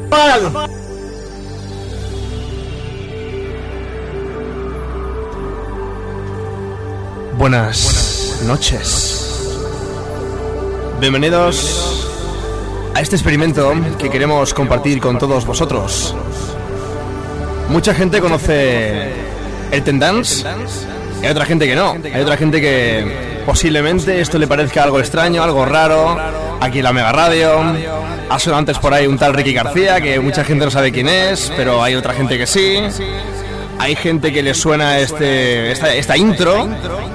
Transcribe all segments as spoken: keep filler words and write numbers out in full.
Buenas noches. Bienvenidos a este experimento que queremos compartir con todos vosotros. Mucha gente conoce el Ten Dance, y hay otra gente que no. Hay otra gente que posiblemente esto le parezca algo extraño, algo raro. Aquí en la Mega Radio ha sonado antes por ahí un tal Ricky García, que mucha gente no sabe quién es, pero hay otra gente que sí. Hay gente que le suena este esta, esta intro.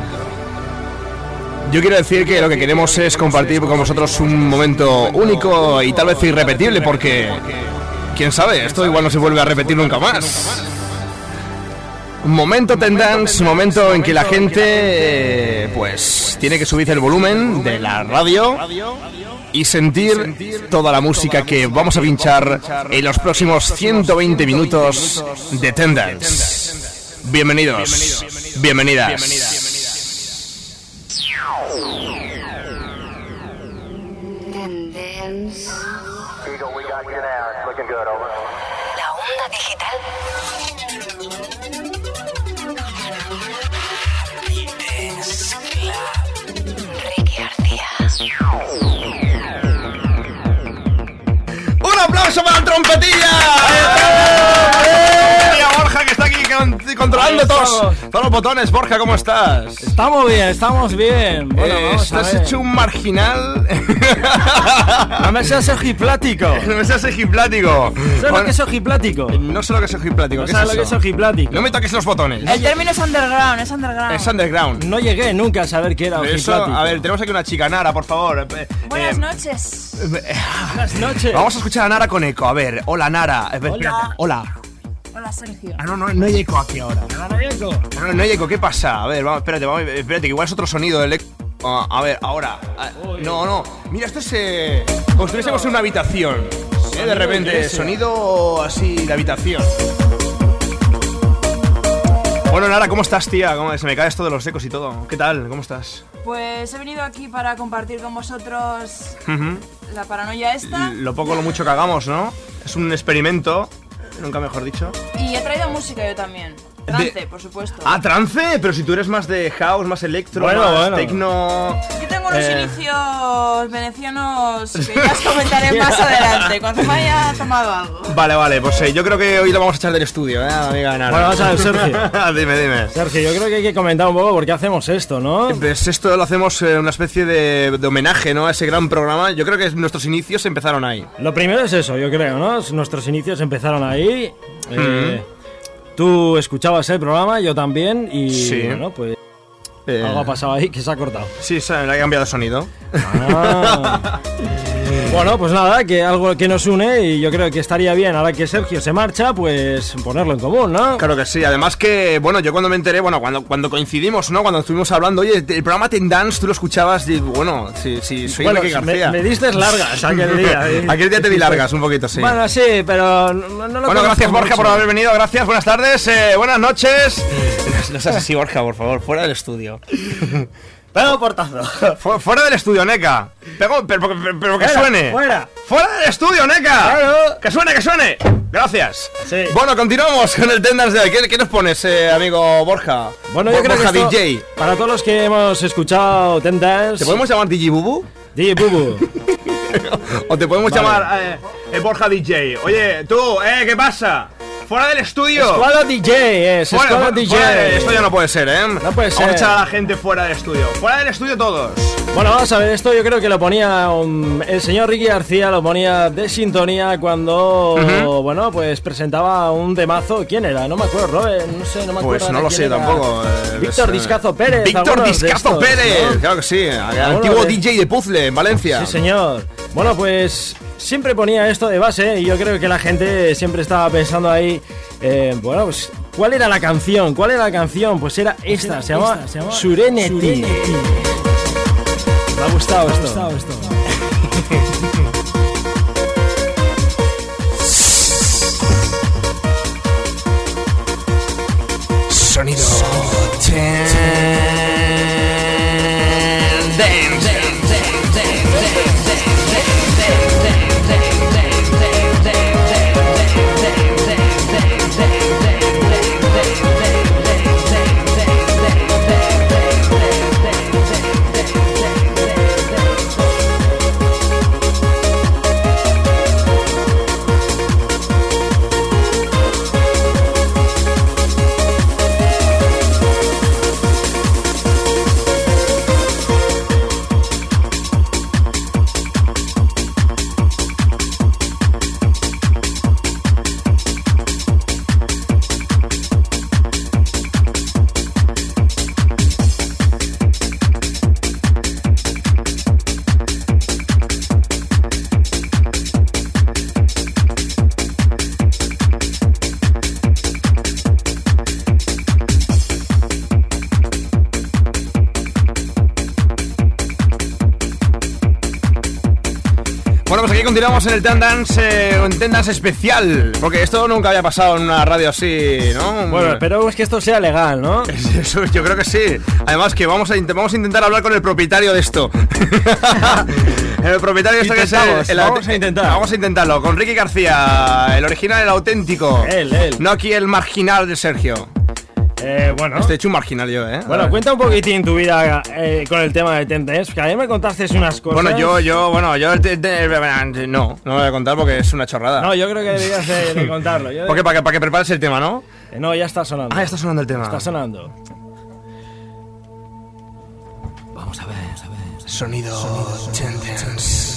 Yo quiero decir que lo que queremos es compartir con vosotros un momento único y tal vez irrepetible, porque quién sabe, esto igual no se vuelve a repetir nunca más. Un momento Ten Dance, un momento en que la gente eh, pues tiene que subir el volumen de la radio y sentir toda la música que vamos a pinchar en los próximos ciento veinte minutos de Ten Dance. Bienvenidos, bienvenidas. La onda digital. Ricky García. ¡Un aplauso para la trompetilla! Borja, que está aquí controlando todos, todos los botones. Borja, ¿cómo estás? Estamos bien, estamos bien. Bueno, eh, vamos a estás ver. hecho un marginal. No me seas ojiplático. No me seas ojiplático. ¿Sabes Bueno, lo que es ojiplático? no sé lo que es ojiplático. ¿No ¿Qué sabes es lo que eso? es ojiplático? No me toques los botones. El término es underground, es underground. Es underground. No llegué nunca a saber qué era Eso, ojiplático. a ver, tenemos aquí una chica, Nara, por favor. Eh, Buenas eh, noches. Buenas noches. Vamos a escuchar a Nara con eco. A ver, hola Nara. Eh, espérate. Hola. Hola, Sergio. Ah, no, no, no hay eco aquí ahora. Maravilloso. No, no, no hay eco, ¿qué pasa? A ver, vamos, espérate, vamos, espérate, que igual es otro sonido del eco. Ah, a ver, ahora. Ah, no, no. Mira, esto es eh, como si estuviésemos en una habitación. Eh, de repente, sonido así de habitación. Bueno, Nara, ¿cómo estás, tía? ¿Cómo, se me cae esto de los ecos y todo. ¿Qué tal? ¿Cómo estás? Pues he venido aquí para compartir con vosotros Uh-huh. la paranoia esta. Lo poco, lo mucho que hagamos, ¿no? Es un experimento, nunca mejor dicho. Y he traído música yo también. Trance, por supuesto. Ah, trance, pero si tú eres más de house, más electro, Bueno, más bueno. techno. Aquí tengo unos eh. inicios venecianos que ya os comentaré más adelante, cuando me haya tomado algo. Vale, vale, pues eh, yo creo que hoy lo vamos a echar del estudio, ¿eh, amiga Nara? Bueno, vamos a ver, Sergio. dime, dime. Sergio, yo creo que hay que comentar un poco por qué hacemos esto, ¿no? Pues esto lo hacemos eh, una especie de, de homenaje, ¿no? A ese gran programa. Yo creo que nuestros inicios empezaron ahí. Lo primero es eso, yo creo, ¿no? Nuestros inicios empezaron ahí. Eh, Tú escuchabas el programa, yo también, y Sí. bueno, pues Eh, algo ha pasado ahí que se ha cortado. Sí, se le ha cambiado de sonido. Ah. Bueno, pues nada, que algo que nos une y yo creo que estaría bien, ahora que Sergio se marcha, pues ponerlo en común, ¿no? Claro que sí, además que, bueno, yo cuando me enteré, bueno, cuando, cuando coincidimos, ¿no? Cuando estuvimos hablando, oye, el programa Ten Dance, tú lo escuchabas, y bueno, sí, sí, soy Bueno, Enrique me, García. me diste largas aquel día. ¿eh? Aquel día te di largas, un poquito, sí. Bueno, sí, pero no, no lo Bueno, conozco gracias Borja mucho. por haber venido, gracias, buenas tardes, eh, buenas noches. No seas así, Borja, por favor, fuera del estudio. Pego portazo. Fu- fuera del estudio, Neca. Pego, pero, pero, pero que Fuera, suene. fuera. Fuera del estudio, Neca. Claro. Que suene, que suene. Gracias. Sí. Bueno, continuamos con el Ten Dance de hoy. ¿Qué, qué nos pones, eh, amigo Borja? Bueno, yo Bo- creo Borja que esto, D J. para todos los que hemos escuchado Ten Dance, ¿Te podemos llamar D J Bubu? D J Bubu. ¿O te podemos Vale. llamar eh, eh, Borja D J? Oye, tú, eh, ¿qué pasa? ¡Fuera del estudio! Escuadra D J, es Fuera, Escuadra fuera, D J. fuera de- esto ya no puede ser, ¿eh? No puede Vamos ser. a echar a la gente fuera del estudio. ¡Fuera del estudio todos! Bueno, vamos a ver, esto yo creo que lo ponía um, el señor Ricky García, lo ponía de sintonía cuando, Ujú. bueno, pues presentaba un temazo. ¿Quién era? No me acuerdo, Robert, no sé, no me acuerdo. Pues no ahora lo quién sé era. tampoco. eh, Víctor es, eh, Discazo Pérez. Víctor ¿algunos de Discazo estos, Pérez, no? claro que sí. El Alguno antiguo de- D J de Puzzle en Valencia. Sí, señor. Bueno, pues siempre ponía esto de base y yo creo que la gente siempre estaba pensando ahí, eh, bueno, pues, ¿cuál era la canción? ¿Cuál era la canción? Pues era esta, se llama, esta, se llama Serenity. Serenity. Me ha gustado Me ha esto. gustado esto. Sonido Ten Dance. aquí continuamos en el Ten Dance, eh, un Ten Dance especial, porque esto nunca había pasado en una radio así, ¿no? Bueno, esperemos que esto sea legal, ¿no? Eso, yo creo que sí. Además que vamos a, vamos a intentar hablar con el propietario de esto. El propietario de esto que es el, el, Vamos a intentar. Vamos a intentarlo, con Ricky García, el original, el auténtico. Él, él. No aquí el marginal de Sergio. Eh, bueno. Estoy hecho un marginal yo, ¿eh? Bueno, cuenta un poquitín tu vida eh, con el tema de Ten Dance, que ayer me contaste unas cosas. Bueno, yo, yo, bueno, yo... Te, te, no, no lo voy a contar porque es una chorrada. No, yo creo que deberías de, de contarlo. Yo de... ¿Por qué? Para que, para que prepares el tema, ¿no? Eh, no, ya está sonando. Ah, ya está sonando el tema. Está sonando. Vamos a ver, a ver. Sonido, Sonido Ten Dance.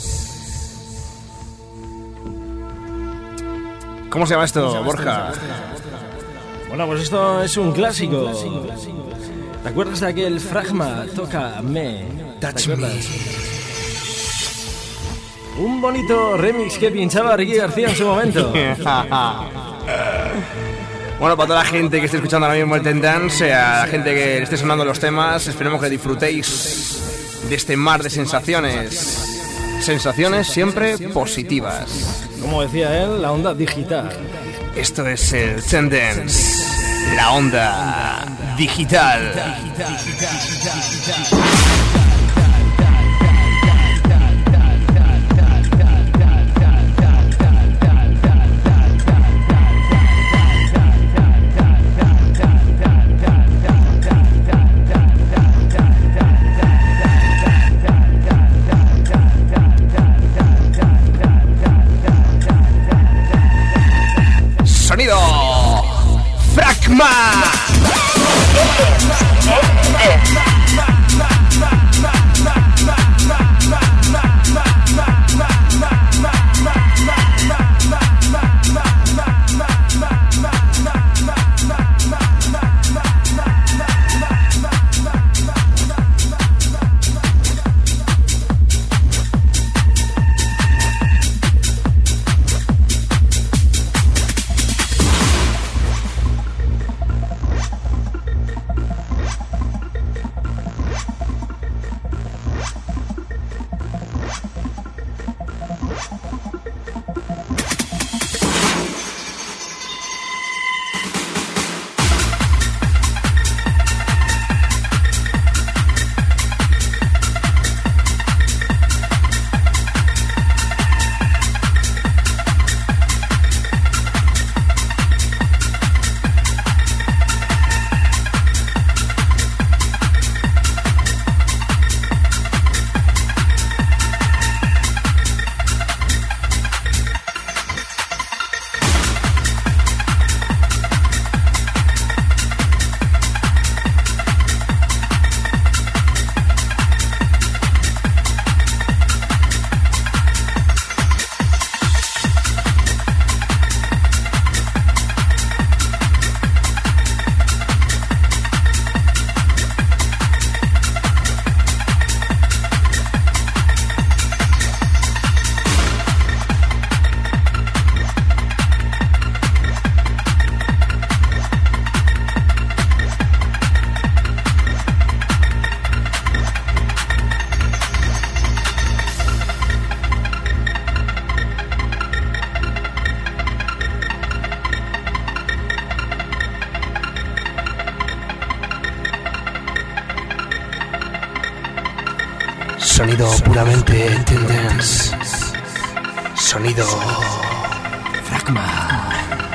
¿Cómo se llama esto, llama Borja? Esto? Bueno, pues esto es un clásico. ¿Te acuerdas de aquel Fragma? Toca me. Touch me. Un bonito remix que pinchaba Ricky García en su momento. Bueno, para toda la gente que esté escuchando ahora mismo el Ten Dance, a la gente que le esté sonando los temas, esperemos que disfrutéis de este mar de sensaciones. Sensaciones siempre positivas. Como decía él, la onda digital. Esto es el Ten Dance, la onda digital. Sonido Fragma. Sonido puramente Ten Dance. Sonido Fragma.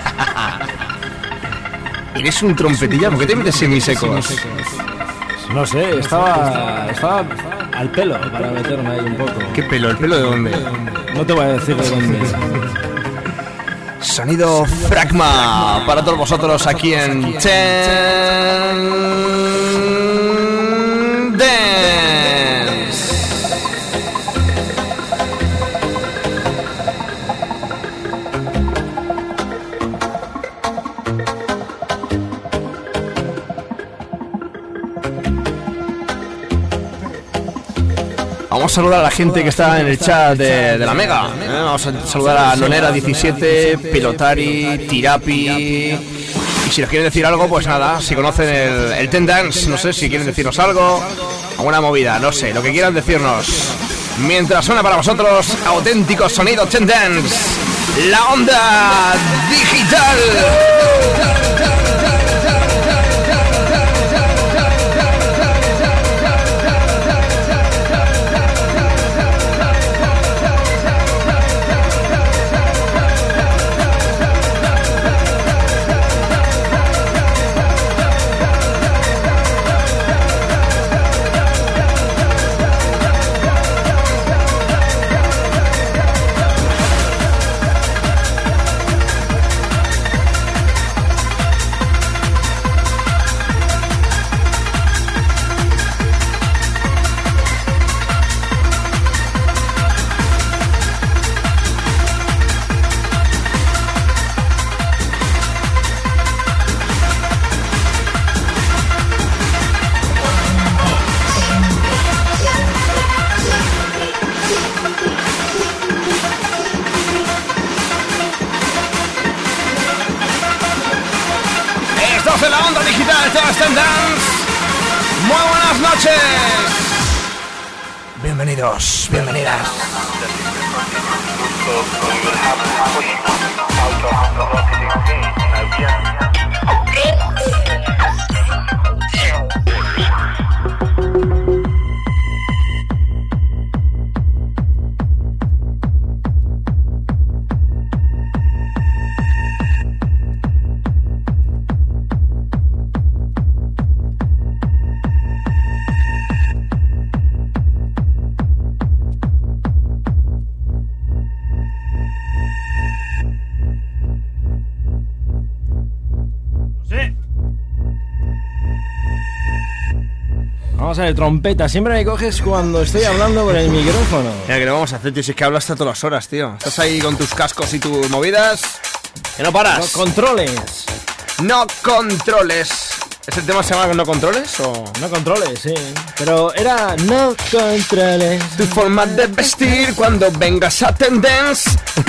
¿Eres un trompetilla? ¿Por qué te metes semisecos? No sé, estaba, estaba al pelo para meterme ahí un poco. ¿Qué pelo? ¿El pelo de dónde? No te voy a decir de dónde. Sonido Fragma para todos vosotros aquí en Ten Dance. Vamos a saludar a la gente que está en el chat de, de la Mega. ¿eh? Vamos a saludar a Nonera diecisiete, Pilotari, Tirapi. Y si nos quieren decir algo, pues nada, si conocen el, el Ten Dance, no sé si quieren decirnos algo, alguna movida, no sé, lo que quieran decirnos. Mientras suena para vosotros auténtico sonido Tendance, la onda digital. De la onda digital, todas Tendance. Muy buenas noches. Bienvenidos, bienvenidas. Vamos a ver, trompeta, siempre me coges cuando estoy hablando por el micrófono. Mira, que no vamos a hacer, tío, si es que hablas hasta todas las horas, tío. Estás ahí con tus cascos y tus movidas, que no paras. No controles. No controles. ¿Ese tema se llama No Controles o...? No controles, sí. Pero era No Controles. Tu forma de vestir cuando vengas a Tendance.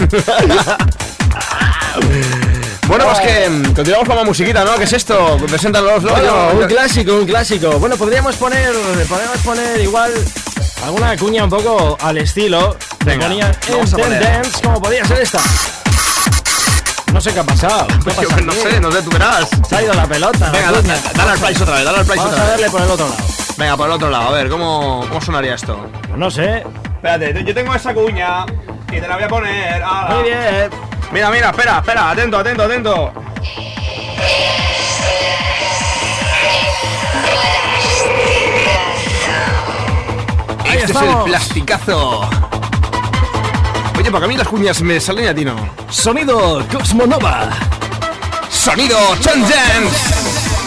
Bueno, pues que continuamos con la musiquita, ¿no? ¿Qué es esto? Preséntanos, ¿no? Bueno, un clásico, un clásico. Bueno, podríamos poner, podríamos poner igual alguna cuña un poco al estilo. Venga, ponía en Tendance, como podría ser esta. No sé qué ha pasado. ¿Qué Pues pasa yo no aquí? sé, no sé, tú verás. Se ha ido la pelota. Venga, la dale, cuña. dale al play otra vez, dale al play Vamos otra a vez. darle por el otro lado. Venga, por el otro lado, a ver, ¿cómo, cómo sonaría esto? Pues no sé. Espérate, yo tengo esa cuña y te la voy a poner. ¡Hala! Muy bien. Mira, mira, espera, espera, atento, atento, atento. Ahí Este es estamos. el plasticazo. Oye, porque a mí las cuñas me salen a ti, ¿no? Sonido Cosmonova. Sonido Tendance.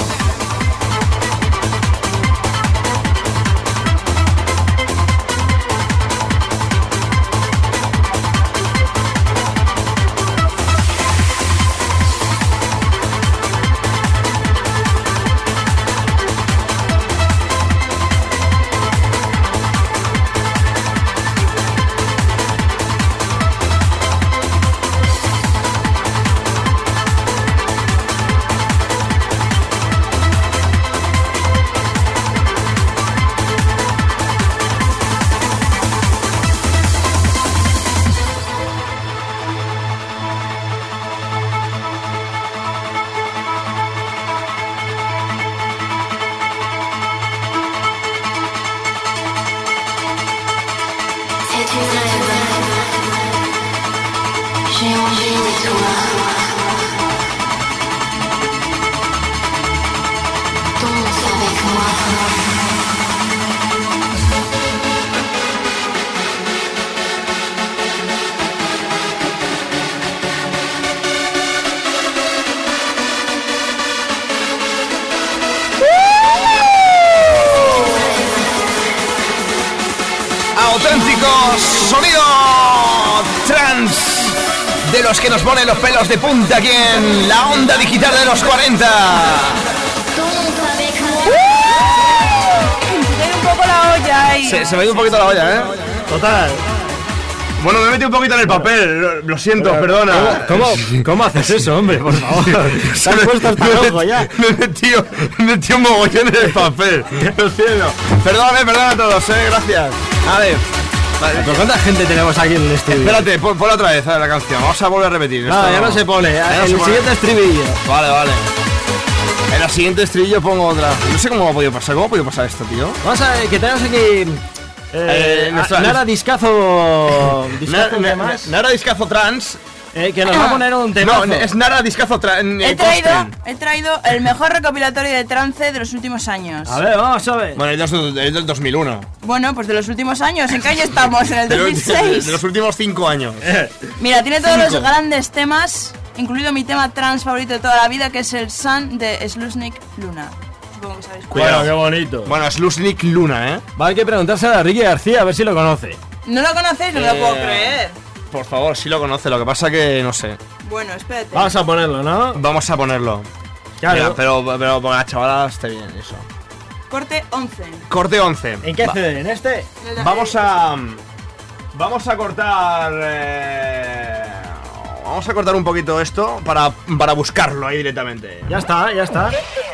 J'ai envie de toi. Danse avec moi. Auténtico sonido trans de los que nos ponen los pelos de punta aquí en la onda digital de los cuarenta. Tiene un poco la olla ahí. Se, se me ha ido un poquito la olla, ¿eh? Total. Bueno, me he metido un poquito en el papel, lo, lo siento, perdona. ¿Cómo, cómo, ¿Cómo haces eso, hombre? Por favor. Te has puesto hasta el ojo ya. Me he metido, me he metido un mogollón en el papel. Lo siento. Perdóname, perdona a todos, eh, gracias. A ver, Vale, ¿Pero cuánta gente tenemos aquí en el estudio? espérate, pon, ponla otra vez a la canción. Vamos a volver a repetir. No, Esto ya no se pone. Ya no el se pone. siguiente estribillo. Vale, vale. En la siguiente estrilla pongo otra. No sé cómo ha podido pasar. ¿Cómo ha podido pasar esto, tío? Vamos a ver, que tenemos aquí... Eh, Eh, nuestra- a- Nara Discazo... Discazo Na- ¿qué na- más? Nara Discazo Trans. Eh, que nos va a poner un No, temazo. es Nara Discazo Trans. He traído, he traído el mejor recopilatorio de trance de los últimos años. A ver, vamos a ver. Bueno, es del, es del dos mil uno. Bueno, pues de los últimos años. ¿En qué año estamos? En el De los, de, dos mil seis. los últimos cinco años. Mira, tiene todos Cinco. los grandes temas, incluido mi tema trance favorito de toda la vida, que es el Sun de Slusnik Luna. Supongo que sabéis cuál. Bueno, Cuidado. qué bonito. Bueno, es Lusnik Luna, ¿eh? Va a haber que preguntarse a Ricky García a ver si lo conoce. ¿No lo conocéis? No me lo Eh, puedo creer. Por favor, sí lo conoce. Lo que pasa que no sé. Bueno, espérate. Vamos a ponerlo, ¿no? Vamos a ponerlo. Claro. Mira, pero, pero para la chavala esté bien eso. Corte once. Corte once. ¿En qué Va- C D? ¿En este? Vamos a. Vamos a cortar. eh, Vamos a cortar un poquito esto para, para buscarlo ahí directamente. Ya está, ya está.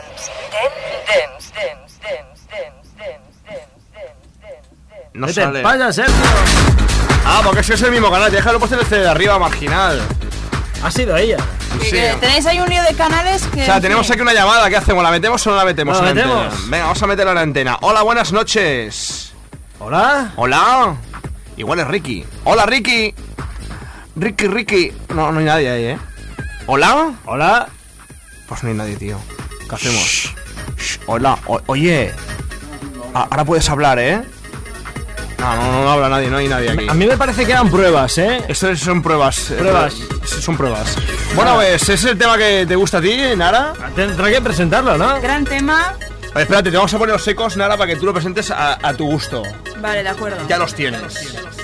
No Vete, sale. vaya, Sergio. Ah, porque es que es el mismo canal. Déjalo puesto en este de arriba, marginal. Ha sido ella. Que- Sí. que tenéis ahí un lío de canales que... O sea, en tenemos fin. aquí una llamada. ¿Qué hacemos? ¿La metemos o no la metemos? ¿La en la metemos? antena? Venga, vamos a meterla en la antena. Hola, buenas noches. ¿Hola? Hola. Igual es Ricky. Hola, Ricky. Ricky, Ricky. No, no hay nadie ahí, ¿eh? Hola. ¿Hola? Pues no hay nadie, tío. ¿Qué hacemos? Shh, hola. O- oye. A- ahora puedes hablar, ¿eh? No, no, no, no habla nadie. No hay nadie aquí. A mí me parece que eran pruebas, ¿eh? Esto son pruebas. eh, Pruebas. sí, son pruebas. Bueno, pues, ¿ese es el tema que te gusta a ti, Nara? Tendrá que presentarlo, ¿no? Gran tema. Vale, espérate, te vamos a poner los secos, Nara, para que tú lo presentes a, a tu gusto. Vale, de acuerdo. Ya los tienes.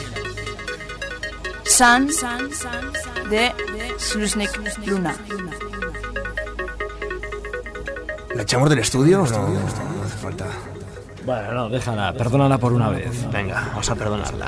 Sun de Slusnik Luna. ¿La echamos del estudio? No, no, no hace falta. Bueno, no, déjala, perdónala por una vez. Venga, vamos a perdonarla.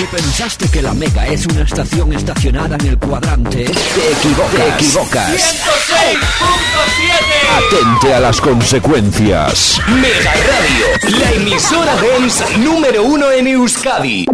Si pensaste que la Mega es una estación estacionada en el cuadrante, te equivocas. Te equivocas. ciento seis punto siete. Atente a las consecuencias. Mega Radio, la emisora dance número uno en Euskadi.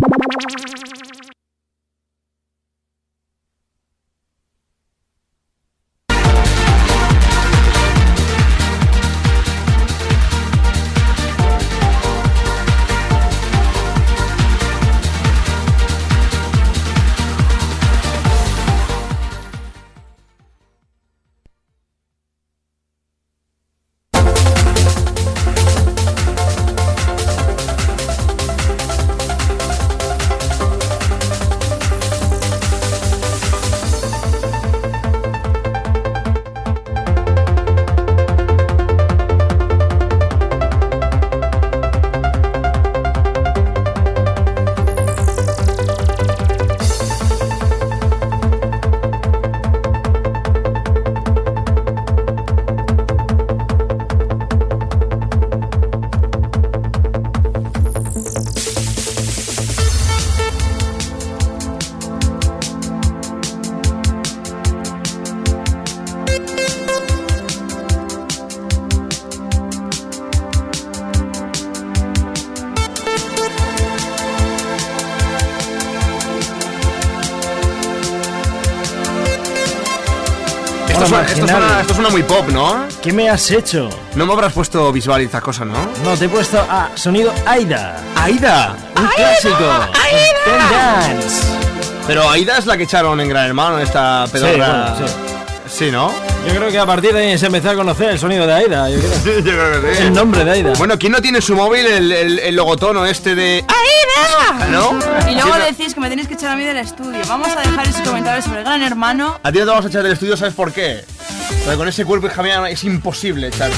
Esto suena, esto, suena, esto suena muy pop, ¿no? ¿Qué me has hecho? No me habrás puesto visual y estas cosas, ¿no? No, te he puesto a sonido Aida. ¡Aida! Un ¡Aida! clásico. ¡Aida! Ten Dance. Pero Aida es la que echaron en Gran Hermano, esta pedorra. Sí, bueno, sí. Sí, ¿no? Yo creo que a partir de ahí se empezó a conocer el sonido de Aida. Yo creo. Sí, yo creo que sí. El nombre de Aida. Bueno, ¿quién no tiene en su móvil el, el, el logotono este de ¡Aida! ¿No? Y luego decís que me tenéis que echar a mí del estudio. Vamos a dejar ese comentario sobre el Gran Hermano. A ti no te vamos a echar del estudio, ¿sabes por qué? Porque con ese cuerpo, hija mía, es imposible echarte.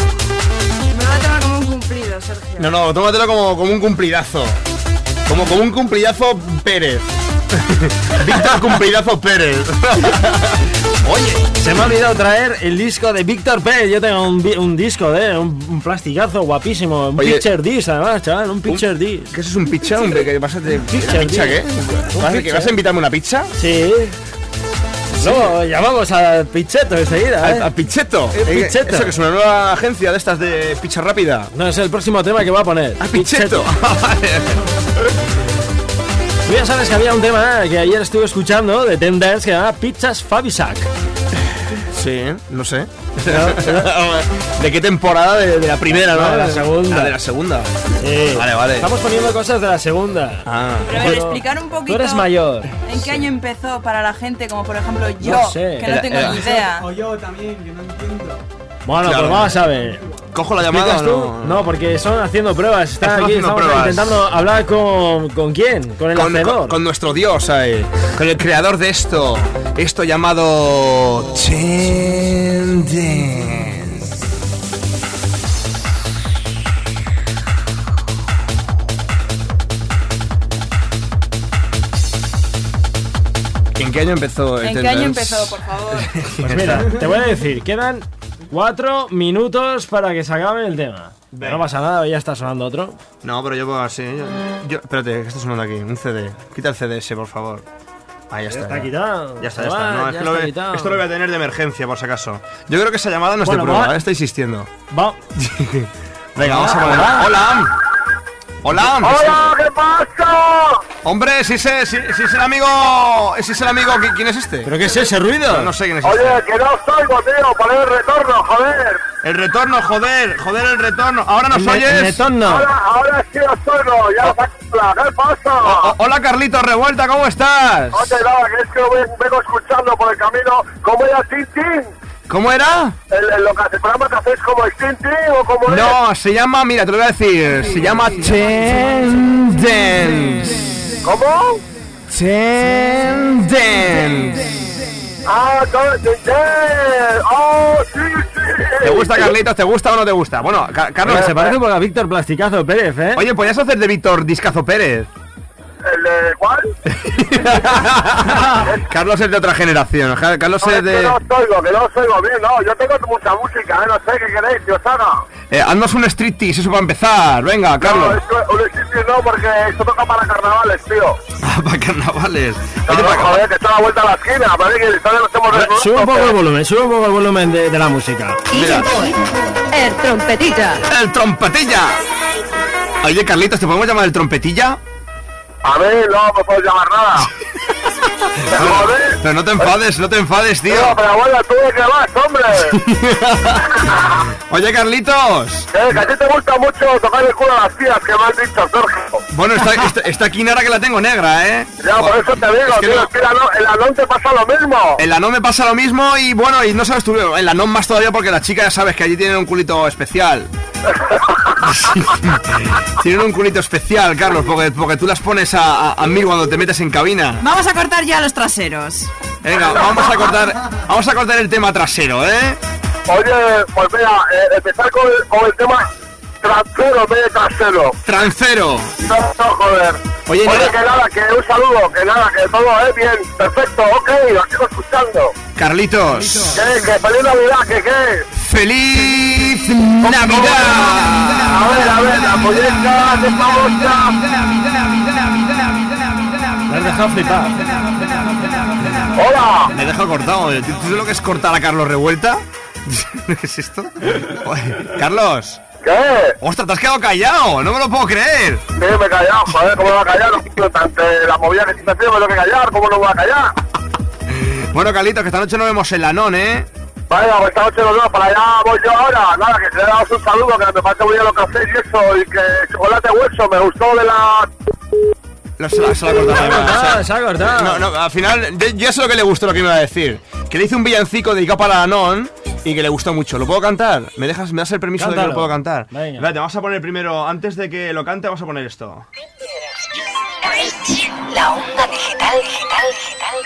Me lo voy a tomar como un cumplido, Sergio. No, no, tómatelo como, como un cumplidazo. Como, como un cumplidazo Pérez. Víctor Cumplidazo Pérez. Oye, se me ha olvidado traer el disco de Víctor Pérez. Yo tengo un, un disco de un, un plasticazo guapísimo. Un Oye, picture disc, además, chaval. Un picture disc. ¿Qué es un pizza, hombre? ¿Qué vas a hacer? Pizza, ¿Pizza qué? Un ¿Vas a, pizza. que ¿Vas a invitarme una pizza? Sí. Luego llamamos a Pichetto enseguida, ¿eh? ¿A, a Pichetto? El Eh, Pichetto. ¿Eso que es una nueva agencia de estas de pizza rápida? No, es el próximo tema que va a poner. ¿A Pichetto? Tú ya sabes que había un tema que ayer estuve escuchando de Ten Dance que se llama Pizzas Fabisac. Sí, no sé. ¿De qué temporada? De, de la primera, ¿no? No, de la segunda. Ah, de la segunda. Sí. Vale, vale. Estamos poniendo cosas de la segunda. Ah. Pero a ver, explicar un poquito. Tú eres mayor. ¿En qué año empezó para la gente como por ejemplo yo, No sé. que no Era- tengo era- ni idea? O yo también, que no entiendo. Bueno, Claro. pues vamos a ver. ¿Cojo la llamada o ¿Explicas tú? no? No, porque son haciendo pruebas. Están Están aquí, haciendo estamos pruebas. intentando hablar con... ¿Con quién? Con el Con, hacedor. con- con nuestro dios, ahí. Con el creador de esto. Esto llamado... Ten Dance. ¿En qué año empezó el ¿En Ten qué año Dance? empezó, por favor? Pues mira, te voy a decir, quedan cuatro minutos para que se acabe el tema. Venga. No pasa nada, ya está sonando otro. No, pero yo puedo así. Yo, yo- espérate, ¿qué está sonando aquí? Un C D. Quita el C D ese, por favor. Ahí ya está. Está ya. quitado. Ya está, ya chaval, está. No, es ya que lo está voy- quitado. esto lo voy a tener de emergencia, por si acaso. Yo creo que esa llamada no es Bueno, de prueba, va. ¿eh? Está insistiendo. Va. Venga, vamos a ponerla. ¡Hola! ¡Hola! ¡Hola! ¿Qué pasa? Hombre, si es, si, si es el amigo... Si es el amigo... ¿qui- ¿Quién es este? ¿Pero qué es ese ruido? No, no sé quién es Oye, este. que no os oigo, tío. Poner el retorno, joder. El retorno, joder. Joder, el retorno. ¿Ahora nos El ne- oyes? el retorno. Ahora, ahora sí os oigo. Ya está. ¿Qué pasa? O- o- hola, Carlitos Revuelta, ¿cómo estás? Oye, nada, que es que lo ven- vengo escuchando por el camino. ¿Cómo era Tintín? ¿Cómo era? El, el, lo que, el programa que hacéis como el Tintín o como es. No, se llama... Mira, te lo voy a decir. Se llama Ten Dance. ¿Cómo? Ten Dance. Ah, todo el Tintín. Oh, sí, sí. ¿Te gusta, Carlitos? ¿Te gusta o no te gusta? Bueno, Ca- Carlos... Oye, se parece un poco a Víctor Plasticazo Pérez, ¿eh? Oye, ¿podrías hacer de Víctor Discazo Pérez? ¿El de cuál? Carlos es de otra generación. Ja- Carlos No, es es que de... no os oigo, que no os oigo bien, no. Yo tengo mucha música, ¿eh? No sé qué queréis que os haga. Eh, haznos un striptease, eso para empezar. Venga, Carlos. No, es que un striptease no, porque esto toca para carnavales, tío. Ah, para carnavales. Oye, Oye, para joder, que está a la vuelta a la esquina, parece que todavía no estamos desnudados. Sube un poco el volumen, sube un poco el volumen de, de la música. Mira. El trompetilla. ¡El trompetilla! Oye, Carlitos, ¿te podemos llamar el trompetilla? A mí no me puedes llamar nada. Joder. Pero no te enfades, no te enfades, tío. No, pero abuela, ¿tú de qué vas, hombre? Oye, Carlitos. Eh, que a ti te gusta mucho tocar el culo a las tías, que me has dicho, Sergio. Bueno, esta, esta, esta quinara que la tengo negra, ¿eh? Ya, por eso te digo, Es que tío, no- es que el anón, el anón te pasa lo mismo. En la NOM me pasa lo mismo y bueno, y no sabes tú, en la NOM más todavía porque las chicas ya sabes que allí tienen un culito especial. Tienen un culito especial, Carlos, porque, porque tú las pones a, a, a mí cuando te metes en cabina. Vamos a cortar ya los traseros. Venga, vamos a cortar, vamos a cortar el tema trasero, ¿eh? Oye, pues mira, eh, empezar con el, con el tema trasero en vez de trasero. Trancero. No, no, joder. Oye, Oye, nada. que nada, que un saludo, que nada, que todo es bien, perfecto, ok, lo sigo escuchando. Carlitos. Que, que feliz Navidad, que qué. ¡Feliz Navidad! A ver, a ver, la muñeca de famosa. Me has dejado flipar. Hola. Me he dejado cortado. ¿Tú sabes lo que es cortar a Carlos Revuelta? ¿Qué es esto? Oye, Carlos. ¿Qué? ¡Ostras, te has quedado callado! ¡No me lo puedo creer! Sí, me he callado, joder, ¿cómo me voy a callar? Ante la movida que estoy haciendo me tengo que callar, ¿cómo no me voy a callar? Bueno, Carlitos, que esta noche nos vemos en la NON, ¿eh? Vaya, pues esta noche nos vemos, para allá voy yo ahora. Nada, que le damos un saludo, que me parece muy bien lo que hacéis y eso, y que chocolate hueso, me gustó de la... No, se la, se la ha cortado. además, o sea, Ah, se ha cortado. No, no, al final, de- yo sé lo que le gustó, lo que me iba a decir. Que le hice un villancico dedicado para la NON y que le gustó mucho. ¿Lo puedo cantar? ¿Me dejas, me das el permiso de que Cántalo. lo puedo cantar? Venga. Espérate, vamos a poner primero, antes de que lo cante, vamos a poner esto. La onda digital, digital, digital.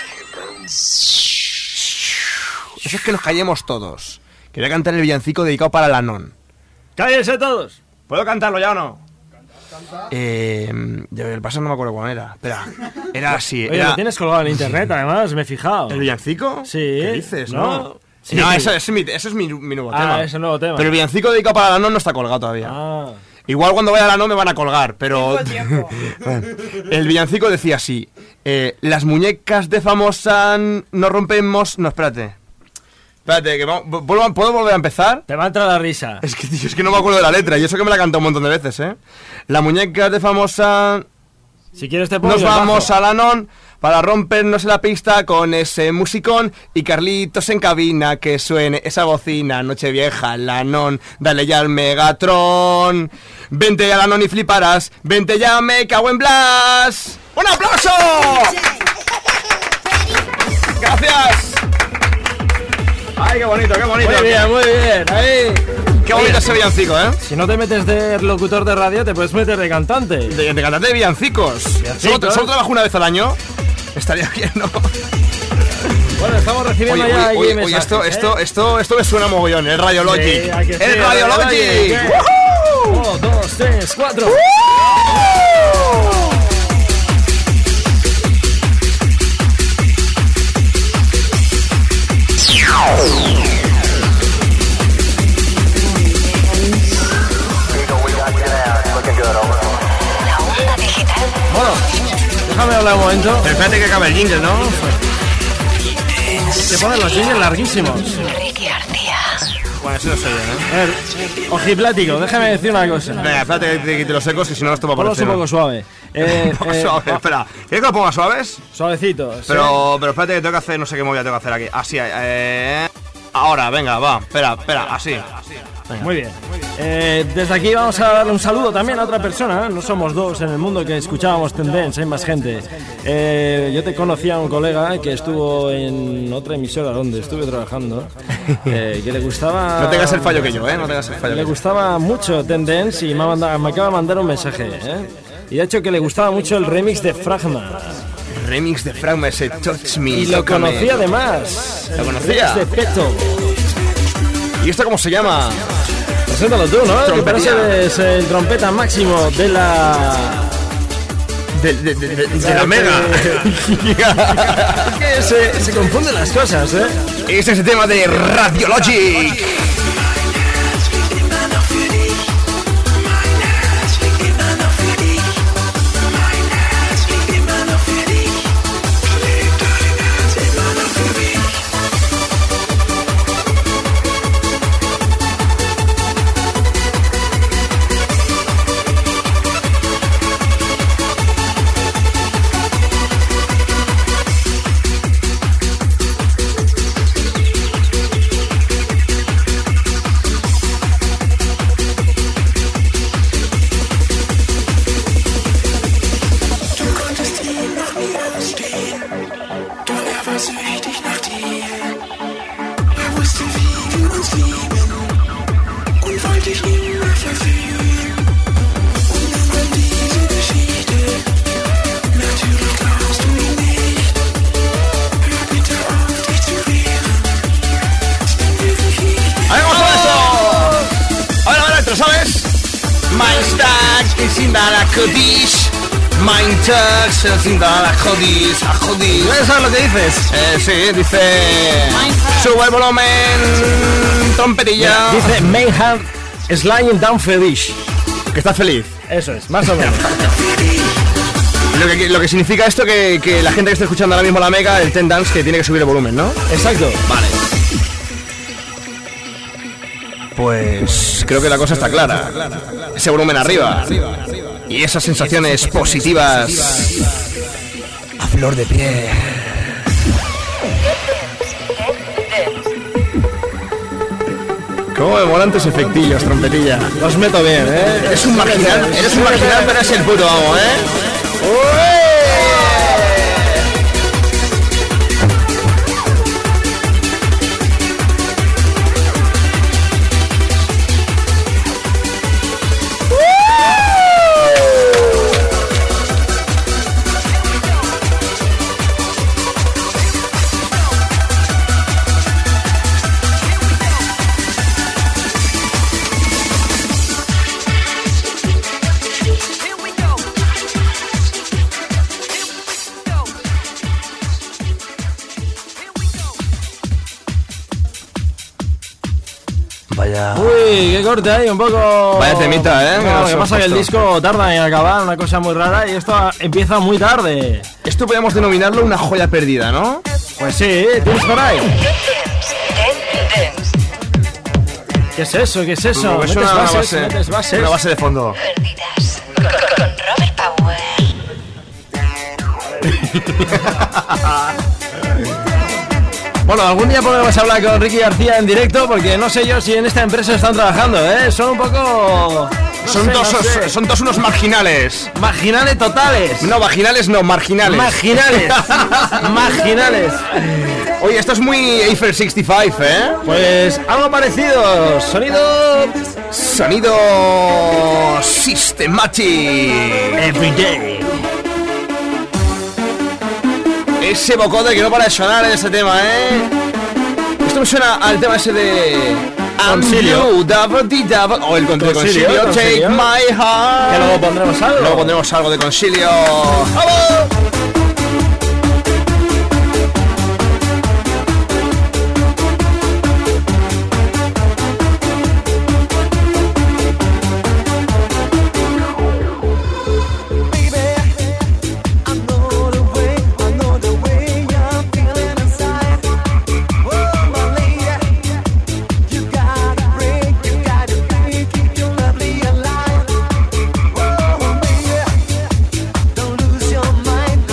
Eso es que nos callemos todos. Quería cantar el villancico dedicado para la NON. ¡Cállense todos! ¿Puedo cantarlo ya o no? Eh, de- el paso no me acuerdo cuál era. Espera, era así. Oye, Era... lo tienes colgado en internet, además, me he fijado. ¿El villancico? Sí. ¿Qué dices, no? ¿No? Sí. No, ese, ese es mi, ese es mi, mi nuevo Ah, tema. es el nuevo tema. Pero el villancico dedicado para la NON no está colgado todavía. Ah. Igual cuando vaya a la NON me van a colgar, pero... Bueno, el villancico decía así. eh, las muñecas de famosa no rompemos... No, espérate. Espérate, que vamos- vuelvo- ¿puedo volver a empezar? Te va a entrar la risa. Es que, tío, es que no me acuerdo de la letra y eso que me la he cantado un montón de veces, ¿eh? La muñeca de famosa... Si quieres te pongo Nos yo el vamos bajo. a la NON para rompernos la pista con ese musicón y Carlitos en cabina que suene esa bocina. Nochevieja, la NON, dale ya al Megatron. Vente a la NON y fliparás, vente ya, me cago en Blas. ¡Un aplauso! ¡Gracias! ¡Ay, qué bonito, qué bonito! Muy bien, muy bien, ahí. ¡Qué bonito ese villancico, eh! Si no te metes de locutor de radio, te puedes meter de cantante. De, de cantante de villancicos. Solo, solo trabajo una vez al año. Estaría bien, ¿no? Bueno, estamos recibiendo Oye, ya oye, aquí oye, oye, mensajes, esto, ¿eh? esto, esto, esto me suena mogollón, el Radio Logic. Sí, hay que ser, ¡El Radio Radio Logic! Logic, ¿eh? ¡Woohoo! Uno, dos, tres, cuatro. La onda digital. Bueno, déjame hablar un momento. Pero espérate que acabe el jingle, ¿no? Te ponen los jingles larguísimos. Ricky García. Bueno, eso no sé yo, ¿eh? A ver, ojiplático, déjame decir una cosa. Venga, espérate que te quite los secos, que si no esto va a Ponlos parecer... un poco suave. Eh, Un poco eh, suave, espera. ¿Quieres que lo ponga suaves? Suavecito. ¿sí? Pero, pero espérate que tengo que hacer, no sé qué movida tengo que hacer aquí. Así, eh... Ahora, venga, va. Espera, espera, así. Venga. Muy bien. Eh, desde aquí vamos a darle un saludo también a otra persona. ¿eh? No somos dos en el mundo que escuchábamos Tendence, hay más gente. Eh, yo te conocía a un colega que estuvo en otra emisora donde estuve trabajando, eh, que le gustaba... No tengas el fallo que yo, ¿eh? No tengas el fallo Le que yo. gustaba mucho Tendence y me, ha mandado- me acaba de mandar un mensaje. ¿eh? Y de hecho que le gustaba mucho el remix de Fragma. Remix de Fragma, ese Touch Me. Y lo tócame. conocía además. ¿Lo conocía? El remix de Peto. ¿Y esto cómo se llama? Preséntalo tú, ¿no? Que Trompetilla. parece es el trompeta máximo de la... De, de, de, de, de la Mega. Es que se, se confunden las cosas, ¿eh? Este es el tema de Radio Logic. noch nie verstehen. Doch er war süchtig nach dir. Er wusste, wie wir uns lieben und wollte dich immer verführen. Und nun kommt diese Geschichte. Natürlich glaubst du ihm nicht. Hör bitte auf, dich zu wehren. Ich bin wirklich nicht mehr. ¡Ahí vamos con eso! Ahora, ahora, ¿tú sabes? Mein Tag ist in der Kodish. Mein Tag ist in der Kodish. A Kodish. ¿No sabes lo que dices? Eh, sí, dice... Sube el volumen, trompetilla. Dice Mayhem Sliding Down Felish. Que estás feliz. Eso es, más o menos. Lo que, lo que significa esto que, que la gente que está escuchando ahora mismo la Mega, el Ten Dance, que tiene que subir el volumen, ¿no? Exacto. Vale. Pues creo que la cosa está clara. Ese volumen arriba. Y esas sensaciones positivas a flor de piel. ¿Cómo me molan tus efectillos, trompetilla? Los meto bien, ¿eh? Eres un marginal, eres un marginal, pero es el puto amo, ¿eh? ¡Ué! Uy, qué corte hay, un poco... Vaya temita, ¿eh? No, lo que pasa es que el disco tarda en acabar, una cosa muy rara, y esto empieza muy tarde. Esto podríamos denominarlo una joya perdida, ¿no? Pues sí, ¿tienes por ahí? ¿Qué es eso? ¿Qué es eso? Es una base, metes bases. Una base de fondo. Perdidas con, con Robert Power. Bueno, algún día podremos hablar con Ricky García en directo, porque no sé yo si en esta empresa están trabajando, ¿eh? Son un poco... No son, sé, dos, no sé. son todos unos marginales. Marginales totales. No, vaginales no, marginales. Marginales. Marginales. Oye, esto es muy Eiffel sesenta y cinco, ¿eh? Pues algo parecido. Sonido... Sonido... Systematic. Everyday. Ese vocoder que no para de sonar en este tema, ¿eh? Esto me suena al tema ese de... Concilio. O el control de Concilio. Concilio. Take my heart. Que luego pondremos algo. Luego pondremos algo de Concilio. ¡Vamos! Don't lose your mind.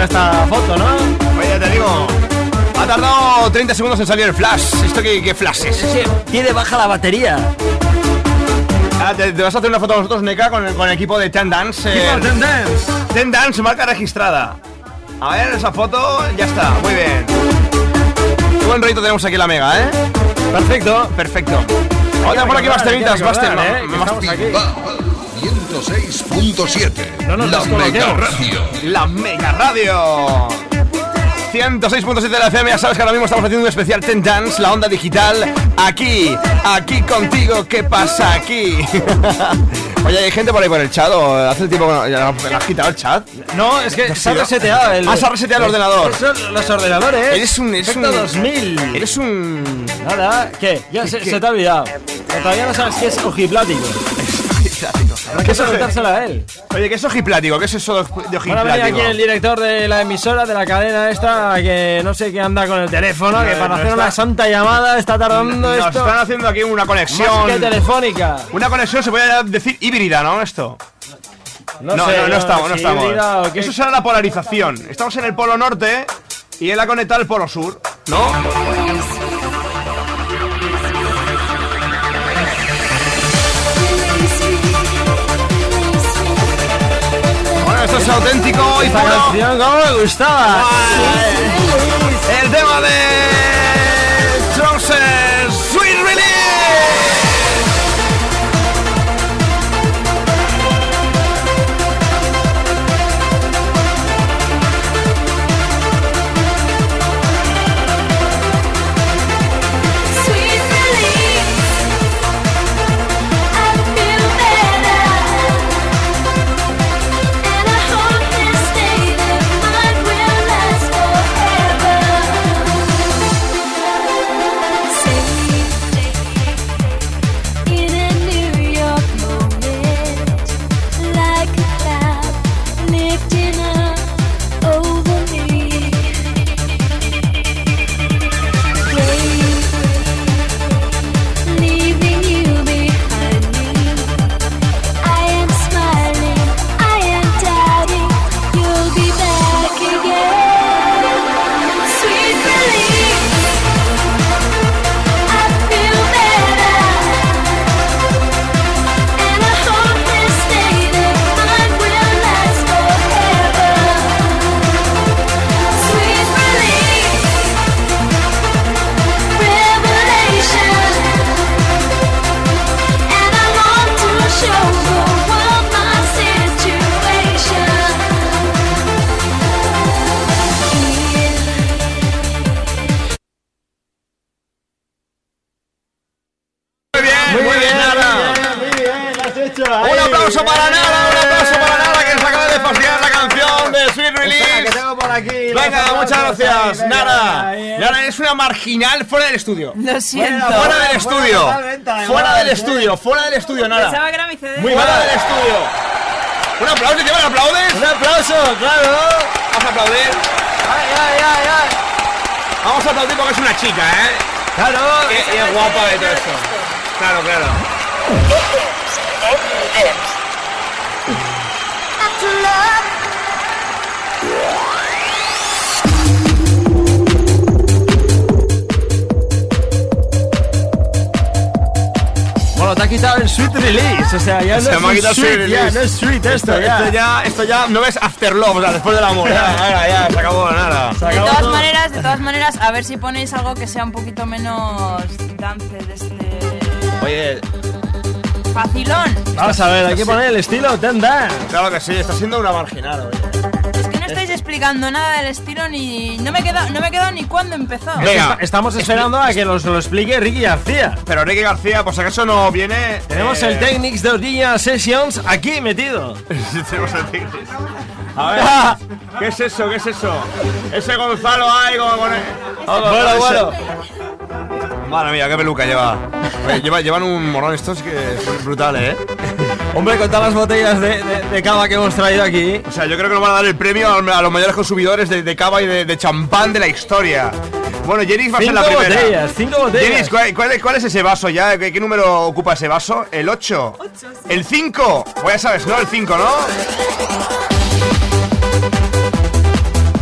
buena esta foto, ¿no? Oye, ya te digo, ha tardado treinta segundos en salir el flash. ¿Esto qué, qué flash es? Es que tiene baja la batería. Ah, te, te vas a hacer una foto con nosotros, Neka, con el, con el equipo de Ten Dance. Eh, Equipo Ten Dance. Ten Dance, marca registrada. A ver, esa foto, ya está, muy bien. Qué buen reto tenemos aquí en la Mega, ¿eh? Perfecto. Perfecto. Otra por aquí más temitas, más temas. ¿eh? Estamos aquí. ciento seis punto siete. No nos La Mega descoloquemos. Radio. La Mega Radio. ciento seis punto siete de la F M, ya sabes que ahora mismo estamos haciendo un especial Ten Dance, la onda digital, aquí, aquí contigo, ¿qué pasa aquí? Oye, ¿hay gente por ahí por el chat o hace tiempo que no, ya le has quitado el chat? No, es que se ha sido? reseteado el... Ah, se ha reseteado el ordenador. Eso, los ordenadores. Eres un... Eres Efecto un dos mil. Eres un... Nada, ¿qué? Ya se, ¿Qué? se te ha olvidado. Pero todavía no sabes qué es ojiplático. Habrá que preguntárselo a él. Oye, ¿qué es ojiplático? ¿Qué es eso de Bueno, ha ojiplático? venido aquí el director de la emisora, de la cadena esta, que no sé qué anda con el teléfono, que No, para no hacer está- una santa llamada está tardando Nos esto están haciendo aquí una más conexión. que telefónica. Una conexión se puede decir híbrida, ¿no? Esto. No, No, sé, no, no estamos, no si estamos. híbrida o qué. Eso será la polarización. Estamos en el polo norte y él ha conectado el polo sur, ¿no? Bueno, esto es auténtico y Esta puro. canción como me gustaba. El tema de Trousers, Sweet Release. Sweet relief, I feel better, and I hope this state of mind will last forever. Safe in a New York moment, like a cloud lifting up over me. Leaving you behind me. I am smiling, I am doubting you'll be back again. Sweet relief, I feel better, and I hope this state of mind will last forever. Sweet relief, revelation, and I want to show the world my situation. Muy bien, muy, Muy bien, bien, Nara. muy bien, lo has hecho. Un ahí. aplauso para Nara, un aplauso para Nara que nos acaba de fastidiar la canción de Sweet Espera, que Release. tengo por aquí. Venga, los muchas aplausos gracias, ahí, venga, Nara. ahí, eh. Nara es una marginal fuera del estudio. Lo siento. Bueno, Fuera del fuera estudio. totalmente, además, Fuera del ¿eh? estudio, fuera del estudio, Nara. Pensaba que era mi C D. Muy Fuera mal. del estudio. Un aplauso, ¿te me aplaudes? Un aplauso, claro. Vamos a aplaudir. Ay, ay, ay, ay. Vamos a aplaudir porque es una chica, ¿eh? Claro. Y, y es guapa de todo esto. Claro, claro. Bueno, te ha quitado el sweet release. O sea, ya no Se es me ha un quitado el sweet, sweet ya release. no es sweet esto, Esto, ya. esto ya, esto ya no ves after love, o sea, después del amor. Ya, ya, ya, se acabó, nada. Se De acabó todas todo. maneras, de todas maneras, a ver si ponéis algo que sea un poquito menos dance de este Oye, facilón. Vamos a ver, hay que poner el estilo Ten Dance. claro que sí, está siendo una marginal, oye. Es que no estáis explicando nada del estilo ni no me he quedado, no me he quedado ni cuándo empezó. Venga. Est- Estamos esperando a que nos lo explique Ricky García. Pero Ricky García, por si acaso no viene. Tenemos eh, el Technics de Original Sessions aquí metido. Tenemos el Technics. A ver, ¿qué es eso? ¿Qué es eso? Ese Gonzalo ahí como con el... Bueno, bueno. Madre mía, qué peluca lleva. Oye, lleva llevan un morrón estos que es brutal, ¿eh? Hombre, con todas las botellas de, de, de cava que hemos traído aquí. O sea, yo creo que nos van a dar el premio a a los mayores consumidores de, de cava y de, de champán de la historia. Bueno, Jenis va a ser Cinco la primera. botellas, cinco botellas. Jenis, ¿cuál, cuál, es- cuál es ese vaso ya? ¿Qué, qué número ocupa ese vaso? ¿El ocho? ¿El cinco? Pues ya sabes, ¿no? El cinco, ¿no?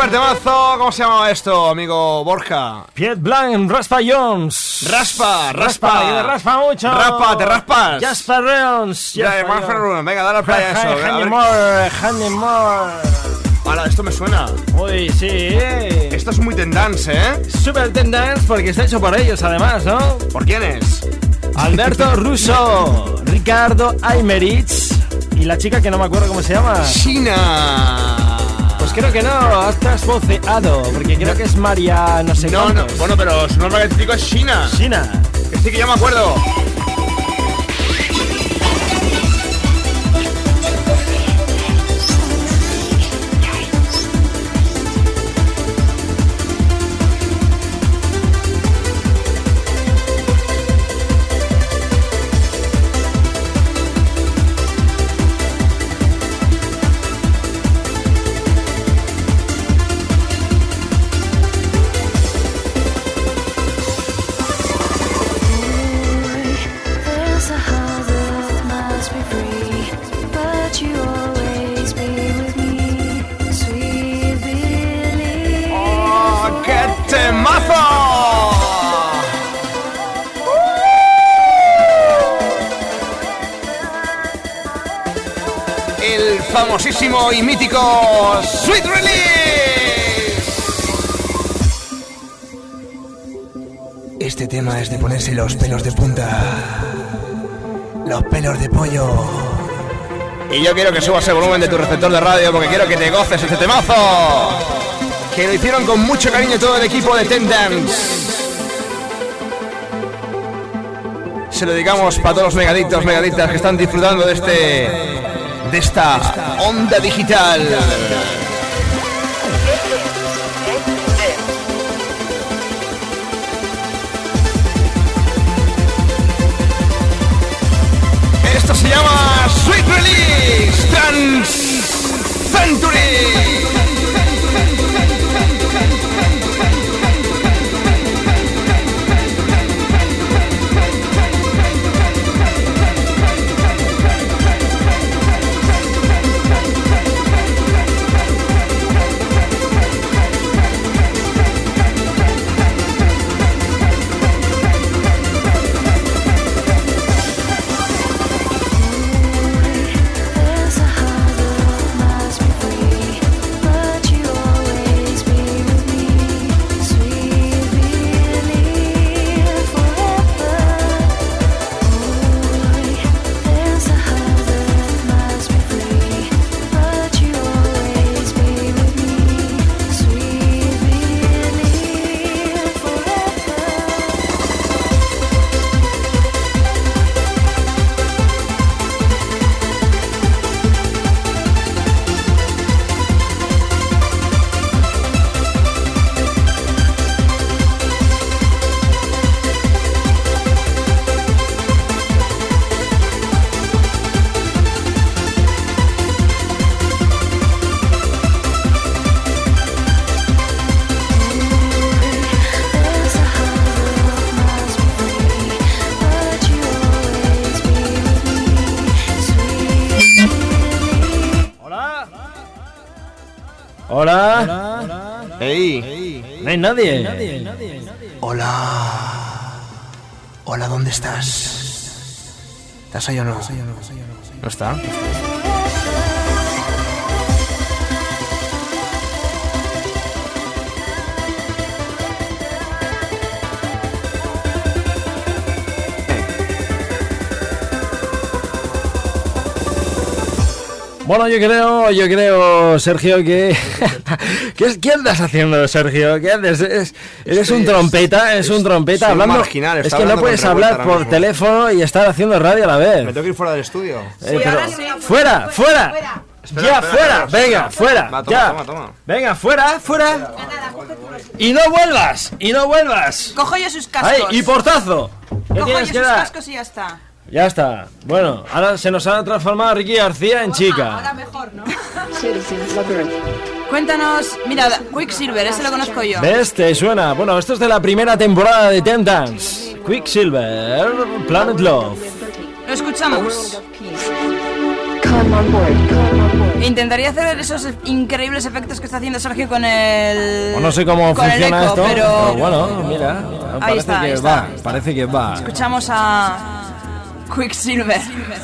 Super temazo. ¿Cómo se llama esto, amigo Borja? Piet Blanc, Raspa Jones. Raspa, raspa. Raspa, que te raspa mucho. Raspa, te raspas. Jasper Jones. Ya, Jasper Jones. Venga, dale al play a eso. Honey More, Honey More. Ahora, esto me suena. Uy, sí. Esto es muy tendance, ¿eh? Super tendance porque está hecho por ellos, además, ¿no? ¿Por quiénes? Alberto Russo, Ricardo Aymerich y la chica que no me acuerdo cómo se llama. China. Pues creo que no, has trasvoceado, porque creo que es María no sé No, cuántos. no, bueno, pero su nombre artístico es China. China. Que sí que yo me acuerdo. Famosísimo y mítico Sweet Release. Este tema es de ponerse los pelos de punta, los pelos de pollo. Y yo quiero que subas el volumen de tu receptor de radio porque quiero que te goces este temazo, que lo hicieron con mucho cariño todo el equipo de Ten Dance. Se lo dedicamos para todos los megadictos, megaditas que están disfrutando de este... de esta onda digital. Esto se llama Sweet Release Trance Century. Hola. Hola. Hey. No hay nadie. Hola. Hola, ¿dónde estás? ¿Estás ahí o no? ¿No está? Bueno, yo creo, yo creo, Sergio, que... ¿Qué, ¿Qué andas haciendo, Sergio? ¿Qué haces? Es, eres un trompeta, es un trompeta hablando... Marginal, es que no puedes hablar por teléfono y estar haciendo radio a la vez. Me tengo que ir fuera del estudio. Eh, pero, ¡fuera, fuera! fuera. Espera, ya, espera, fuera, espera, venga, espera. fuera, Va, toma, ya. toma, toma. Venga, fuera, fuera. Y no vuelvas, y no vuelvas. Cojo yo sus cascos. Ahí, y portazo. ¿Qué Cojo tienes yo que sus dar? cascos y ya está. Ya está. Bueno, ahora se nos ha transformado a Ricky García en chica. Ahora mejor, ¿no? Cuéntanos, mira, Quicksilver, ese lo conozco yo. ¿Ves? Te suena. Bueno, esto es de la primera temporada de Ten Dance. Quicksilver, Planet Love. Lo escuchamos. Come on board. Come on board. Intentaría hacer esos increíbles efectos que está haciendo Sergio con el... O no sé cómo con funciona el eco, esto, pero... pero bueno, mira, Ahí parece está, que ahí va, está, ahí está. parece que va. Escuchamos a Quicksilver.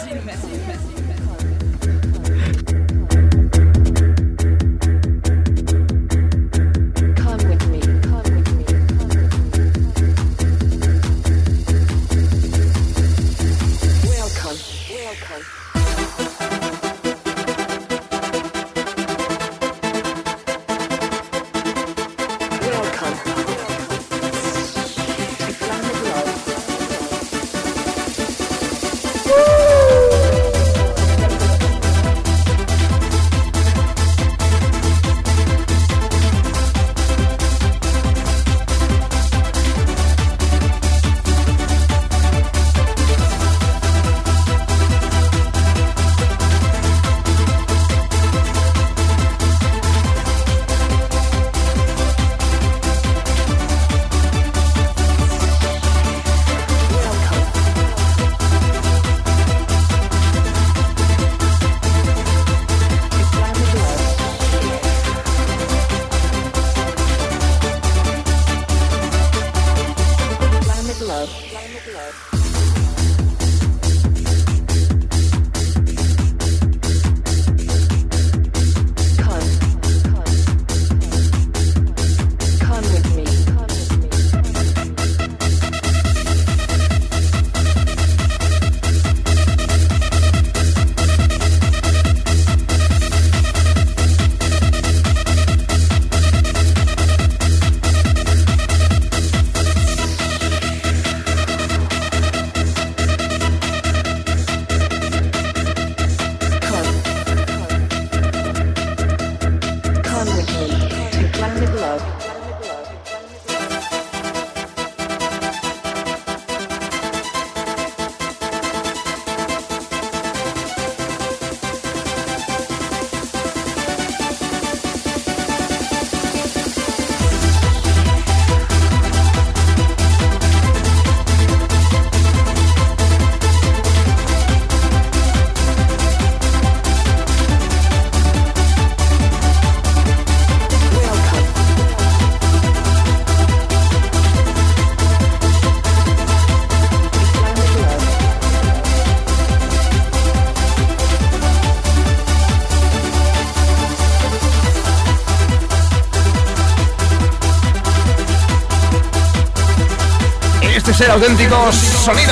Es el auténtico sonido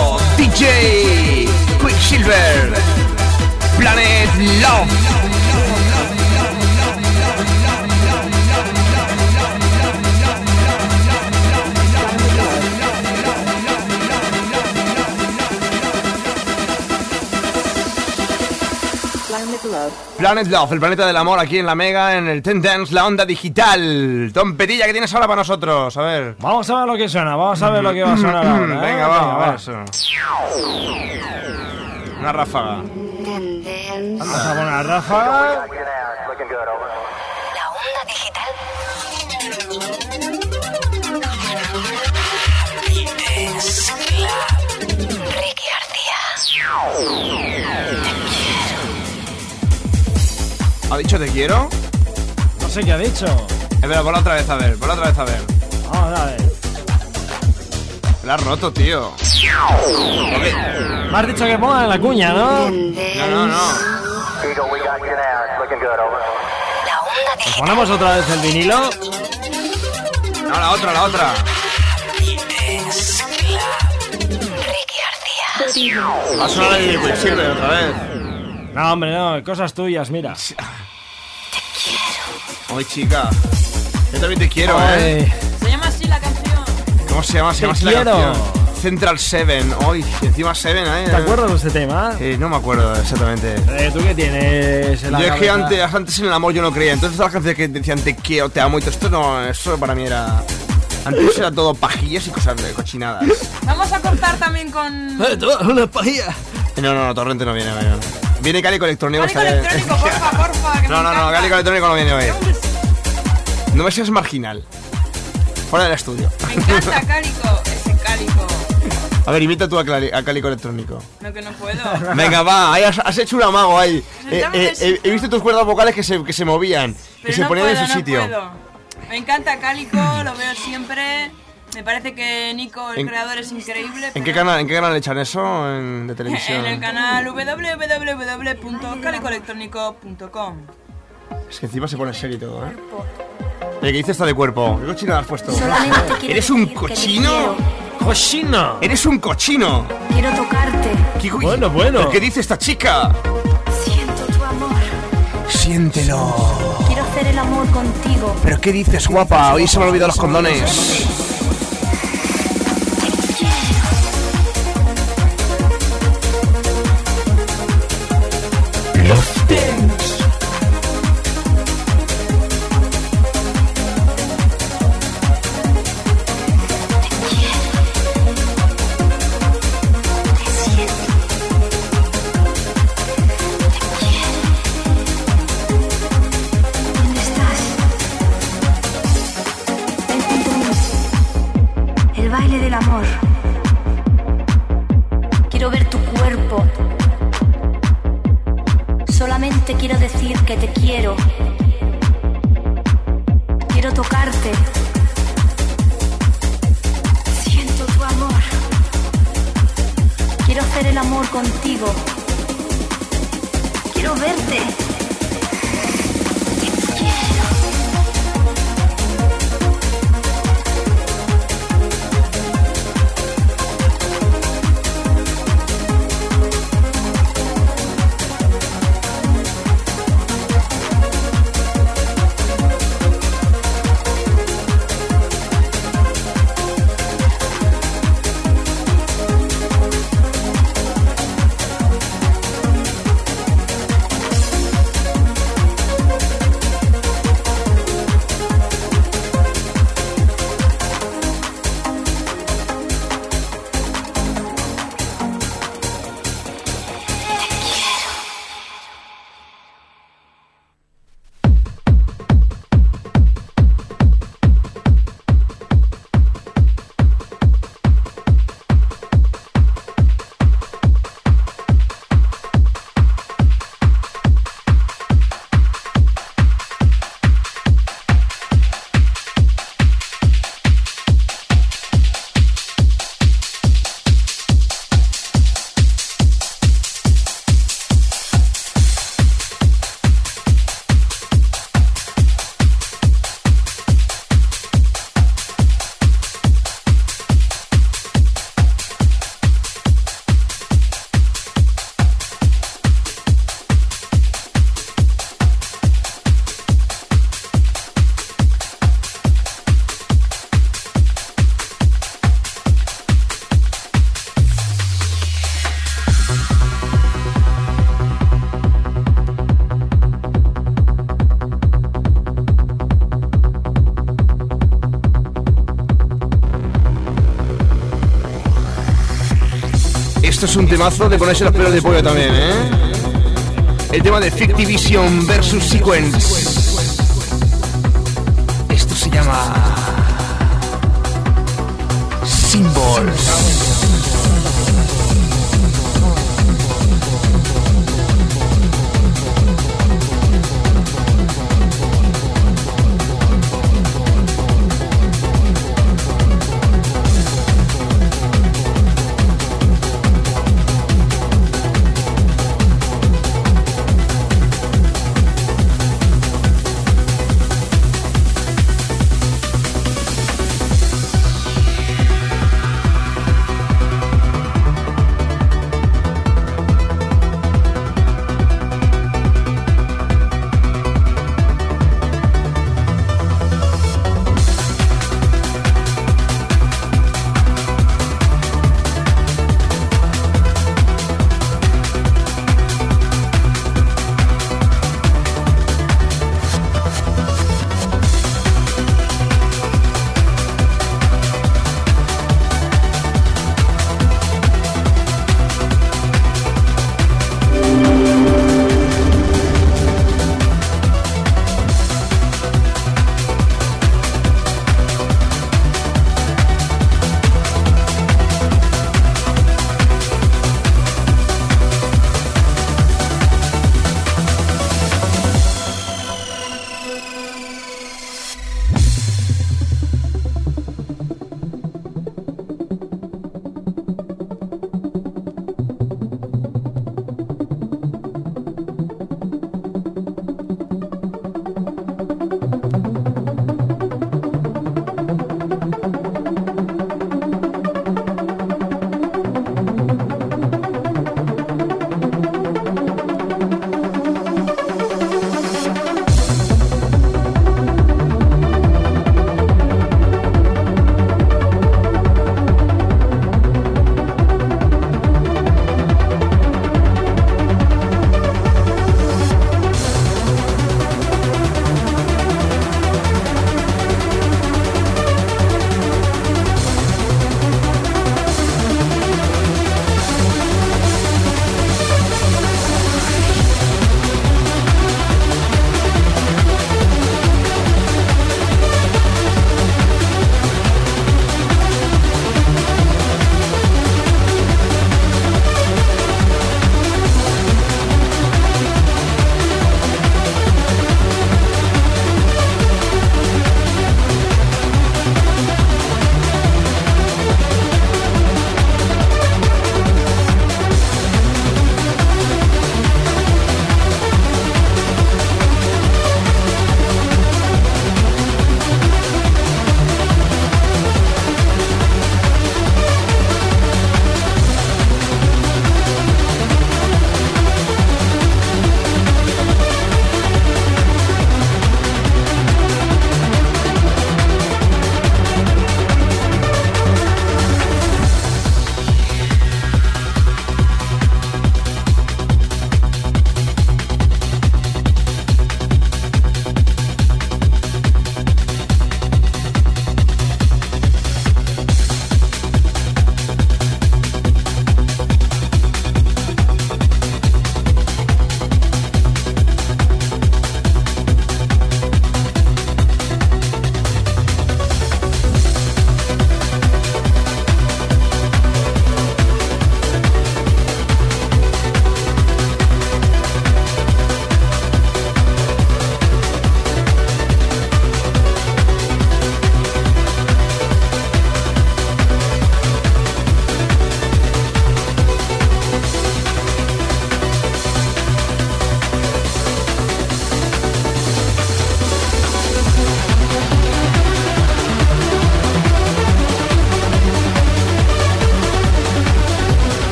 D J Quicksilver, Planet Love. Planet Love, el planeta del amor aquí en la Mega, en el Ten Dance, la onda digital. Tom Petilla, ¿qué tienes ahora para nosotros? A ver. Vamos a ver lo que suena, vamos a ver lo que va a sonar ahora. ¿eh? Venga, va, va, va. Una ráfaga. Vamos a poner una ráfaga. La onda digital. Ricky García. ¿Ha dicho te quiero? No sé qué ha dicho. Espera, ponla otra vez a ver, ponla otra vez a ver. Vamos a ver. La has roto, tío. Okay. Me has dicho que pongan la cuña, ¿no? No, no, no. ¿Pues ponemos otra vez el vinilo? No, la otra, la otra. Va a sonar el Quicksilver otra vez. No, hombre, no, cosas tuyas, mira. Ay, chica. Yo también te quiero, Ay. ¿eh? Se llama así la canción. ¿Cómo se llama? Se Te llama así la quiero. canción. Central Seven. Ay, encima Seven, ¿eh? ¿Te acuerdas de este tema? Eh, no me acuerdo exactamente. Eh, ¿Tú qué tienes en la Yo es que cabeza? antes, antes en el amor yo no creía. Entonces todas las canciones que decían te quiero, te amo y todo esto, no, eso para mí era... Antes era todo pajillas y cosas de cochinadas. Vamos a cortar también con... ¡Eh, tú, una pajilla! No, no, no, Torrente no viene, viene. Viene Cálico Electrónico. Cálico está bien. electrónico, porfa, porfa, que No, me no, no, encanta. Cálico Electrónico no viene hoy. No me seas marginal. Fuera del estudio. Me encanta Cálico, ese Cálico. A ver, imita tú a, Clali, a Cálico Electrónico. No, que no puedo. Venga, va, ahí has, has hecho un amago ahí. Eh, eh, eh, he visto tus cuerdas vocales que se, que se movían, Pero que se no ponían puedo, en su no sitio. puedo. Me encanta Cálico, lo veo siempre. Me parece que Nico, el ¿En, creador, es increíble. ¿en, qué canal, ¿En qué canal echan eso en, de televisión? En el canal doble u doble u doble u punto cálico electrónico punto com. Es que encima se pone serio y todo, ¿eh? ¿Qué dices esta de cuerpo? ¿Qué cochino has puesto? ¿Eres un cochino? ¡Cochino! ¡Eres un cochino! Quiero tocarte. ¿Qué, bueno, bueno. ¿Qué dice esta chica? Siento tu amor. Siéntelo. Quiero hacer el amor contigo. ¿Pero qué dices, guapa? Hoy se me han olvidado los condones. Love Dance. ¿Dónde estás? Ven junto a mí. El baile del amor. Quiero ver tu cuerpo. Solamente quiero decir que te quiero. Quiero tocarte. Siento tu amor. Quiero hacer el amor contigo. Quiero verte. Esto es un temazo de ponerse los pelos de pollo también, ¿eh? El tema de Fictivision versus Sequence. Esto se llama Symbols.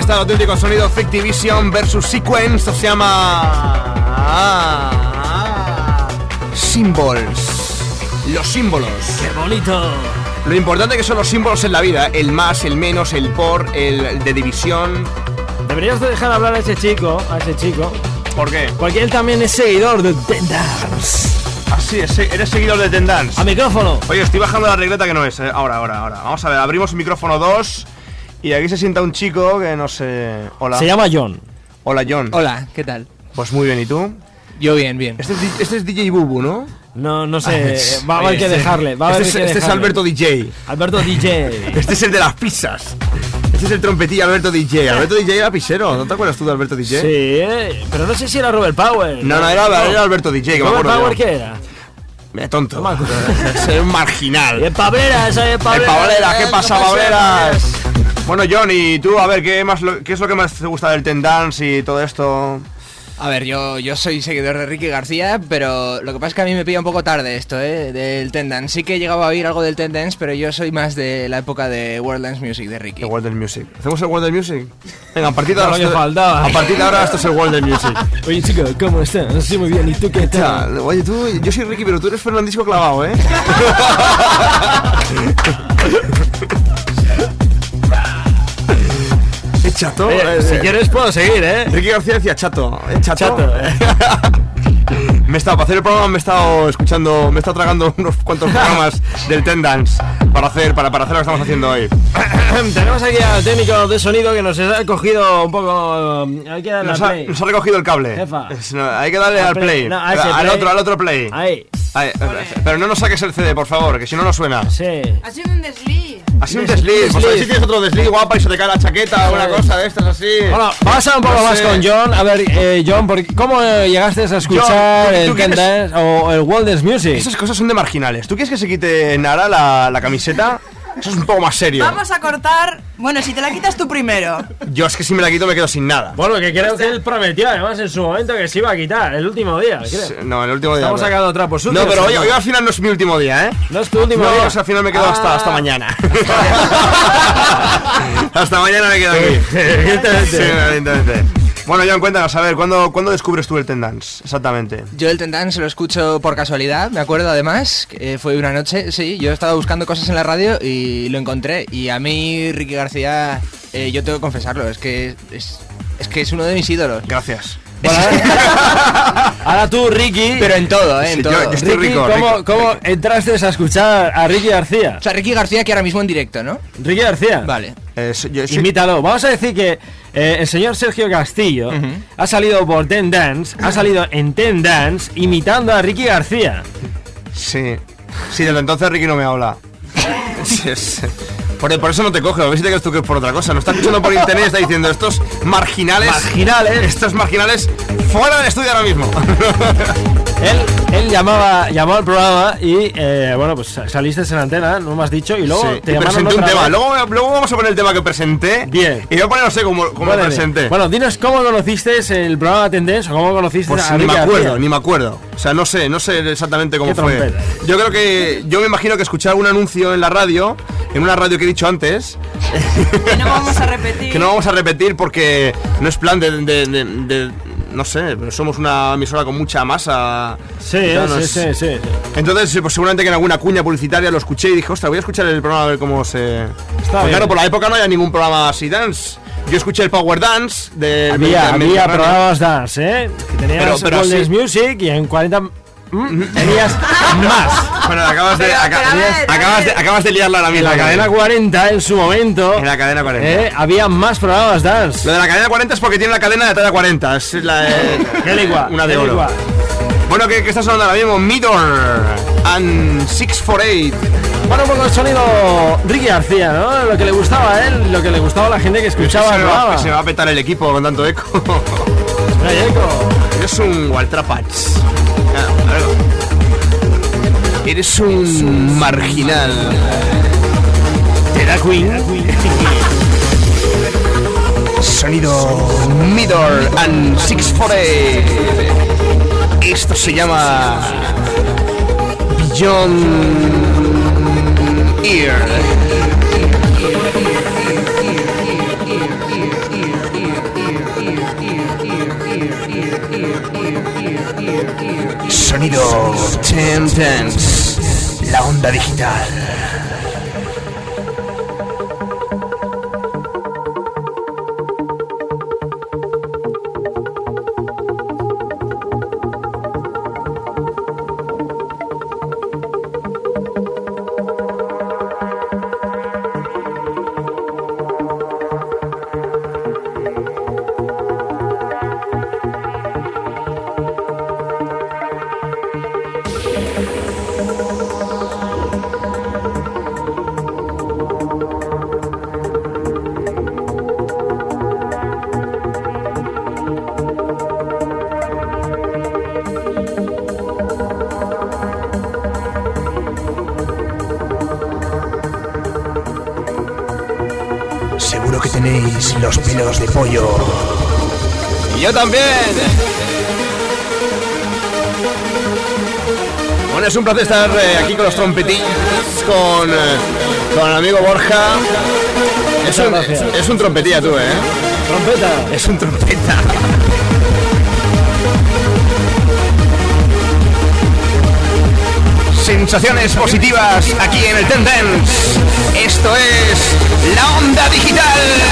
está el auténtico sonido Fictivision versus Sequence. Esto se llama... Ah, Symbols. Los símbolos. ¡Qué bonito! Lo importante que son los símbolos en la vida. El más, el menos, el por, el de división. Deberías de dejar hablar a ese chico, a ese chico. ¿Por qué? Porque él también es seguidor de Ten Dance. Ah, sí, eres seguidor de Ten Dance. A micrófono. Oye, estoy bajando la regleta que no es, ¿eh? Ahora, ahora, ahora. Vamos a ver, abrimos micrófono dos. Y aquí se sienta un chico que no sé... Hola. Se llama John. Hola, John. Hola, ¿qué tal? Pues muy bien, ¿y tú? Yo bien, bien. Este es, este es D J Bubu, ¿no? No, no sé, Ah, va a haber oye, que este- dejarle. Va a haber este que es, este es dejarle. Alberto D J. Alberto D J. Este es el de las pizzas. Este es el trompetillo Alberto D J. Alberto D J era pisero. ¿No te acuerdas tú de Alberto D J? Sí, eh, pero no sé si era Robert Power. No, no, era, era Alberto D J, que me ¿Robert acuerdo Power yo. qué era? Mira, tonto. No me acuerdo. Soy un marginal. Y el Pableras, el ¡Eh, Pableras. Pableras! ¿Qué eh, pasa, ¿cómo se Pableras? llama? Bueno, John, y tú, a ver, ¿qué, más lo- ¿qué es lo que más te gusta del Ten Dance y todo esto? A ver, yo, yo soy seguidor de Ricky García, pero lo que pasa es que a mí me pilla un poco tarde esto, ¿eh? Del Ten Dance. Sí que he llegado a oír algo del Ten Dance, pero yo soy más de la época de World Dance Music de Ricky. El World Dance Music. ¿Hacemos el World Dance Music? Venga, a partir de No, ahora... lo que esto- faltaba. A partir de ahora esto es el World Dance Music. Oye, chico, ¿cómo estás? Sí, muy bien. ¿Y tú qué tal? Tal. Oye, tú, yo soy Ricky, pero tú eres Fernandisco clavado, ¿eh? ¿Es chato? Oye, Eh, si eh, quieres puedo seguir, ¿eh? Ricky García decía chato. ¿Es chato? Chato. Me he estado, para hacer el programa me he estado escuchando, me he estado tragando unos cuantos programas del Ten Dance para hacer, para, para hacer lo que estamos haciendo hoy. Tenemos aquí al técnico de sonido que nos ha cogido un poco... Hay que darle Nos al ha, play. nos ha recogido el cable. Jefa. Es- no, hay que darle Al al play. play. No, a ese al play. otro, al otro play. Ahí. Ahí, eh, pero no nos saques el C D, por favor, que si no, no suena. Sí. Ha sido un desliz. Ha sido un Des- desliz. Pues a ver desliz. si tienes otro desliz guapa y se te cae la chaqueta o una cosa de estas así. Bueno, vamos a un poco No más sé. con John. A ver, eh, John, ¿por qué- ¿cómo eh, llegaste a escuchar John, ¿tú- el tú Ten quieres- Dance o el World Dance Music? Esas cosas son de marginales. ¿Tú quieres que se quite Nara la, la camiseta? Eso es un poco más serio. Vamos a cortar. Bueno, si te la quitas tú primero. Yo es que si me la quito me quedo sin nada. Bueno, que creo que él prometió además en su momento que se iba a quitar el último día, creo. Sí, No, el último día. Estamos pero- sacando trapos No, sucios. pero hoy, ¿no? hoy al final no es mi último día, ¿eh? No es tu último No, día. o sea, al final me quedo Ah. hasta, hasta mañana. Hasta mañana me quedo aquí. Evidentemente. Sí, evidentemente. Bueno, John, cuéntanos, a ver, ¿cuándo, ¿cuándo descubres tú el Ten Dance? Exactamente. Yo el Ten Dance lo escucho por casualidad, me acuerdo además, que fue una noche, sí, yo estaba buscando cosas en la radio y lo encontré. Y a mí Ricky García, eh, yo tengo que confesarlo, es que es, es que es uno de mis ídolos. Gracias. Bueno, ahora tú, Ricky. Pero en todo, ¿eh? En Sí, todo. yo- yo estoy Ricky, rico, ¿cómo, rico, cómo rico. entraste a escuchar a Ricky García? O sea, Ricky García que ahora mismo en directo, ¿no? Ricky García. Vale. Eh, so- yo soy- Imítalo. Vamos a decir que eh, el señor Sergio Castillo Ujú. ha salido por Ten Dance, ha salido en Ten Dance imitando a Ricky García. Sí. Sí, desde entonces Ricky no me habla. Sí, sí. Por, por eso no te coge, a ver si te crees tú que es por otra cosa. Nos está escuchando por internet y está diciendo estos marginales. Marginales. Estos marginales fuera del estudio ahora mismo. Él, él llamaba, llamó al programa y, eh, bueno, pues saliste en antena, no me has dicho, y luego Sí, te y llamaron presenté un otra tema. vez. Luego, luego vamos a poner el tema que presenté. Bien. Y voy a poner, no sé cómo, cómo lo Bueno, presenté. Bueno, dinos cómo conociste el programa Ten Dance o cómo conociste Pues a ni Ricky me acuerdo, García. ni me acuerdo. O sea, no sé, no sé exactamente cómo Qué fue. trompeta. Yo creo que, yo me imagino que escuché algún anuncio en la radio, en una radio que he dicho antes, Que no vamos a repetir. que no vamos a repetir porque no es plan de, de- de- de- no sé, pero somos una emisora con mucha masa. Sí, O sea, eh, no sí, es- sí, sí. Entonces, pues seguramente que en alguna cuña publicitaria lo escuché y dije, ostras, voy a escuchar el programa a ver cómo se... Está Pues bien. claro, por la época no había ningún programa así dance. Yo escuché el Power Dance de... Había, de- había Mediterráneo. programas dance, ¿eh? Que tenías Pero- pero Golden sí. Music y en cuarenta mm, tenías más. Bueno, acabas de, Pero, aca- pero a ver, acabas, a de, ver. acabas de liarla ahora En mismo. la cadena cuarenta, en su momento, En la cadena cuarenta. eh, había más programas dance. Lo de la cadena cuarenta es porque tiene la cadena de talla cuarenta. Es la, eh, Qué ligua, una de qué oro. ligua. Bueno, ¿qué, qué está sonando ahora mismo? Midor and six four eight. Bueno, un poco el sonido Ricky García, ¿no? Lo que le gustaba a él, lo que le gustaba a la gente que escuchaba se, el me va, programa. se me va a petar el equipo con tanto eco. Ay, eco. Eres un Waltrapats. Ah, a ver. Eres un marginal. Era Queen. Sonido Midor and six four eight. Esto se llama Beyond Ear. Sonido Ten Dance, la onda digital. Seguro que tenéis los pelos de pollo. Y yo también. Bueno, es un placer estar eh, aquí con los trompetillos, con, eh, con el amigo Borja. Es un, es, es un trompetilla tú, ¿eh? Trompeta. Es un trompeta. Sensaciones positivas aquí en el Ten Dance. Esto es la onda digital.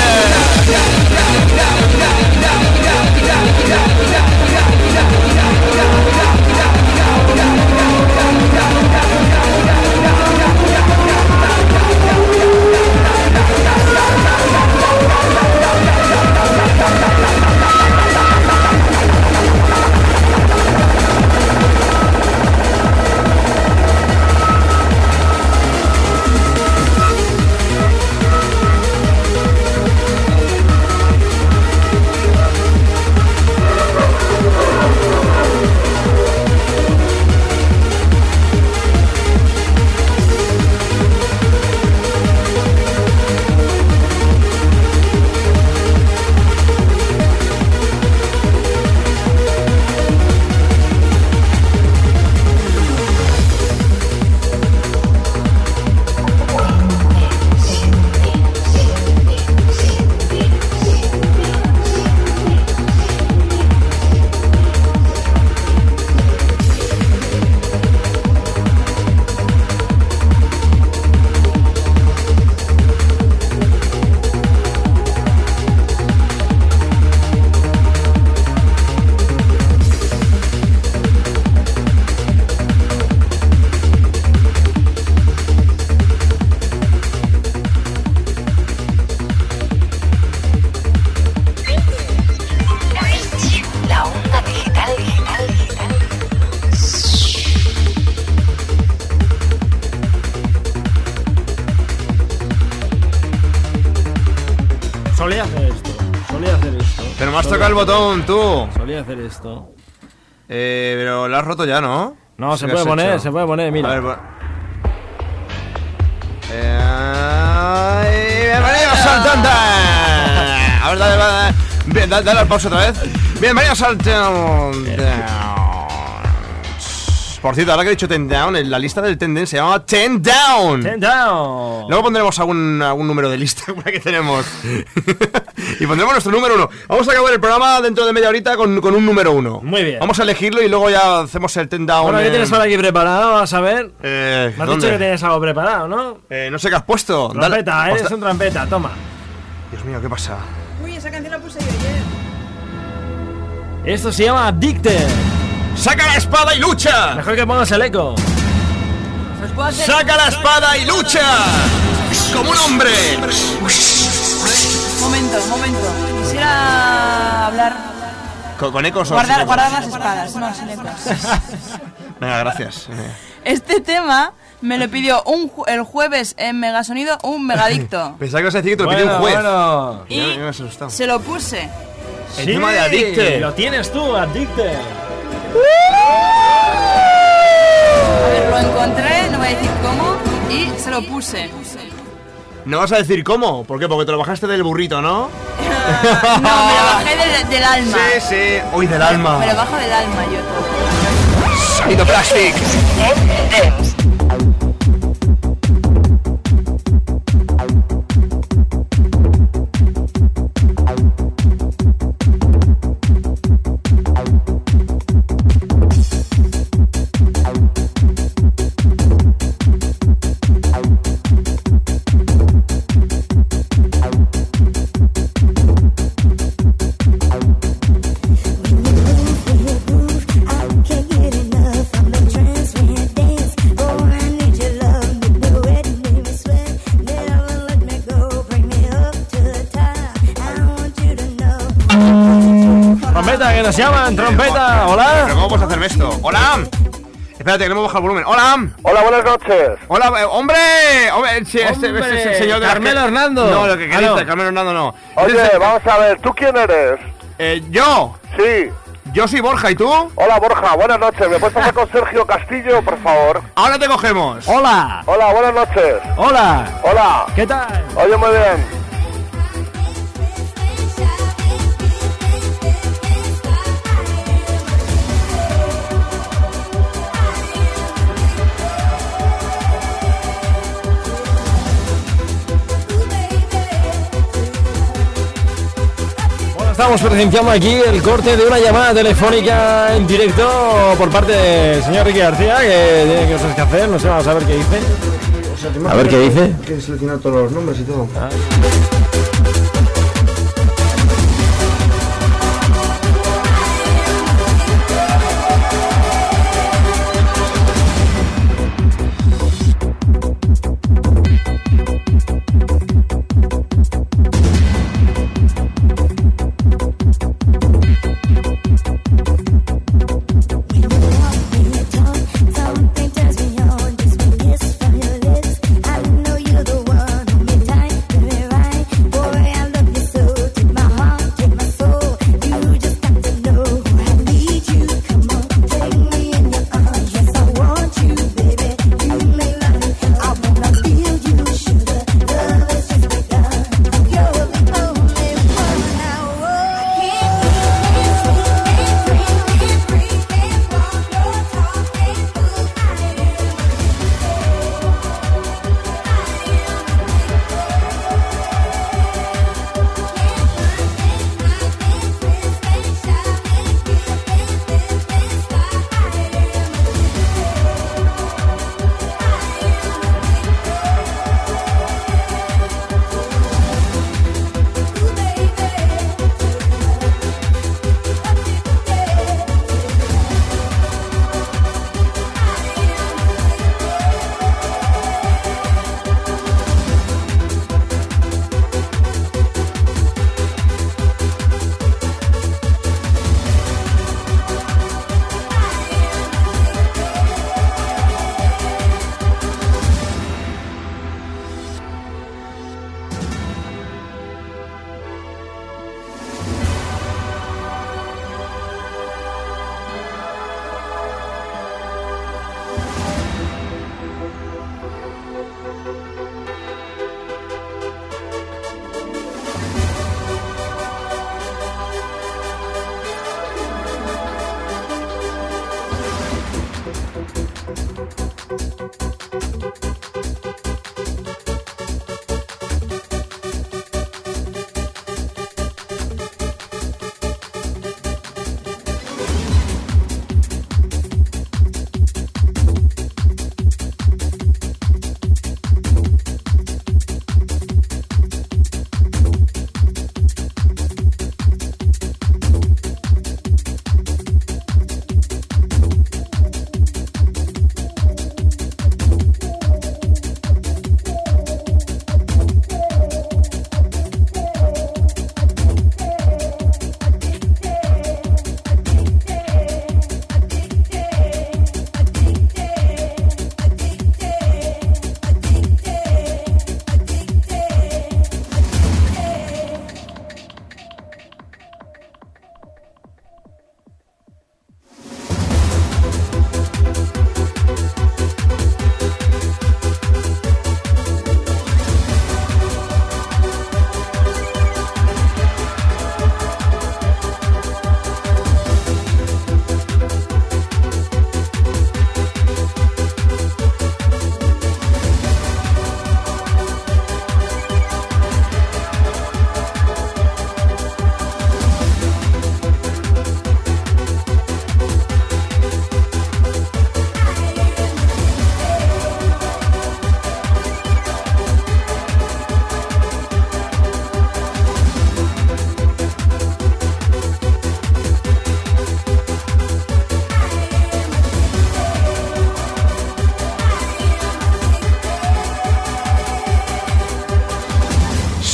Solía hacer esto, solía hacer esto. Pero me has tocado el botón, tú. Solía hacer esto. Eh, pero lo has roto ya, ¿no? No, ¿Qué se puede has poner, hecho? se puede poner, mira. A ver, pues- Eh, bienvenidos al Ten Dance. A ver, dale, dale, dale, dale, dale al pausa otra vez. Bienvenidos al Ten Dance. Por cierto, ahora que he dicho Ten Down, en la lista del Ten Dance se llama Ten Down. Ten Down. Luego pondremos algún, algún número de lista que tenemos. Y pondremos nuestro número uno. Vamos a acabar el programa dentro de media horita con, con un número uno. Muy bien. Vamos a elegirlo y luego ya hacemos el Ten Down. Bueno, ¿qué en... tienes por aquí preparado? Vamos a ver. Eh, Me has ¿dónde? dicho que tienes algo preparado, ¿no? Eh, no sé qué has puesto. Trompeta, Dale. eres Hasta- un trompeta, toma. Dios mío, ¿qué pasa? Uy, esa canción la puse yo ayer. Esto se llama Addicted. ¡Saca la espada y lucha! Mejor que pongas el eco. ¿Os puedo hacer- ¡Saca la espada y lucha! ¡Como un hombre! Momento, momento. Quisiera hablar. ¿Con, con ecos o Guardar, sin ecos? guardar las espadas, no, sin ecos. Venga, gracias. Venga. Este tema me lo pidió un ju- el jueves en Megasonido un megadicto. Pensaba que ibas a decir que te lo pidió Bueno, un juez. bueno. Ya- ya me has asustado. Se lo puse. El tema de Addicted. Lo tienes tú, Addicted. A ver, lo encontré, no voy a decir cómo, y se lo puse. ¿No vas a decir cómo? ¿Por qué? Porque te lo bajaste del burrito, ¿no? No, me lo bajé del, del alma. Sí, sí. Hoy del alma. Me lo bajo del alma yo todo. Sonido Plastic. trompeta, que nos llaman, trompeta, hola. Pero ¿cómo puedes hacerme esto? Hola. Espérate, que no me baja el volumen. Hola. Hola, buenas noches. Hola, eh, hombre. Hombre, sí, este, Hombre, este es el señor de la Carmelo que- Hernando. No, lo que Ah, queriste, no. Carmelo Hernando no. Oye, Este es el- vamos a ver, ¿tú quién eres? Eh, yo. Sí. Yo soy Borja, ¿y tú? Hola, Borja, buenas noches. ¿Me puedes pasar con Sergio Castillo, por favor? Ahora te cogemos. Hola. Hola, buenas noches. Hola. Hola. ¿Qué tal? Oye, muy bien. Estamos presenciando aquí el corte de una llamada telefónica en directo por parte del señor Ricky García, que tiene cosas que hacer, no sé, vamos a ver qué dice. A ver qué dice. Que seleccionar todos los nombres y todo. Ah. Something turns me on, just a kiss from your lips. I know you're the one who made time to be right.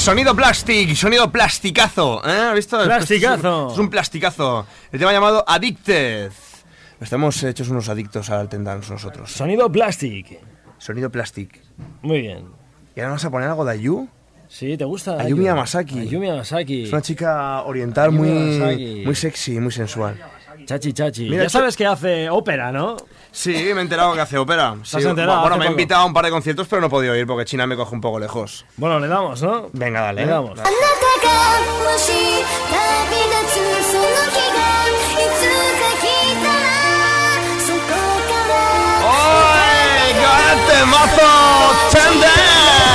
Sonido plastic, sonido plasticazo, ¿eh? ¿Has visto? Plasticazo. Es un plasticazo. El tema llamado Addicted. Estamos hechos unos adictos al Tendance nosotros. Sonido plastic. Sonido plastic. Muy bien. ¿Y ahora vamos a poner algo de Ayu? Sí, ¿te gusta? Ayumi Hamasaki. Ayumi Hamasaki. Es una chica oriental Ayumi muy, Hamasaki. muy sexy, muy sensual. Chachi, chachi. Mira, ya sabes que hace ópera, ¿no? Sí, me he enterado que hace ópera. Sí, has enterado? bueno, Hace me ha poco. invitado a un par de conciertos, pero no he podido ir porque China me coge un poco lejos. Bueno, le damos, ¿no? Venga, dale. Le damos. Dale. ¡Oye! ¡Gánate, mazo! ¡Tendance!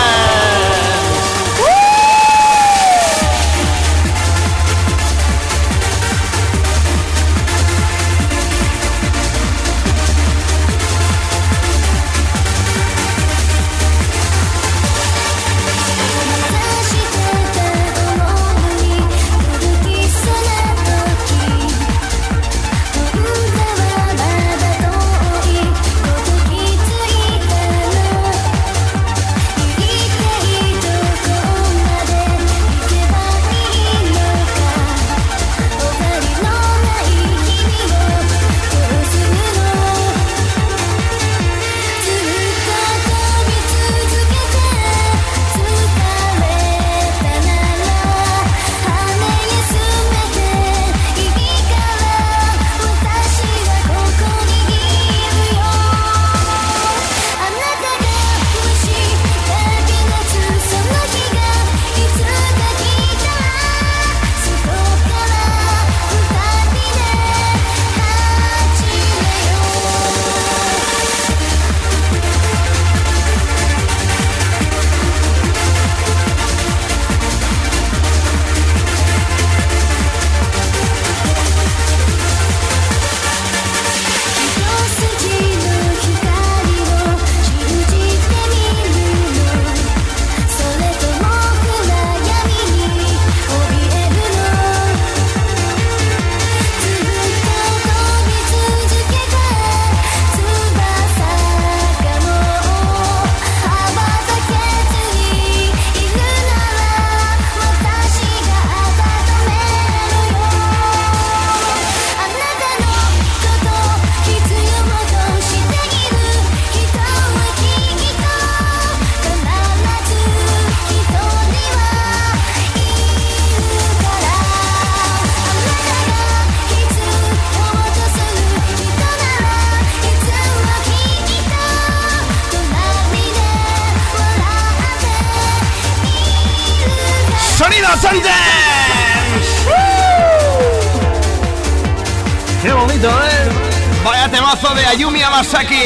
¡Qué bonito, eh! Vaya temazo de Ayumi Hamasaki.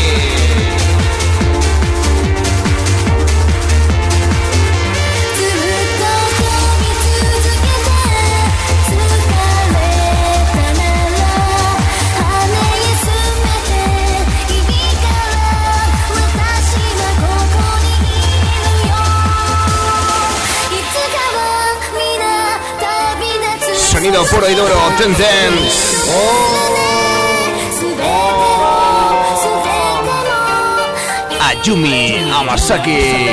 Sonido puro y duro, Tendance. Oh. Oh. Ayumi Hamasaki.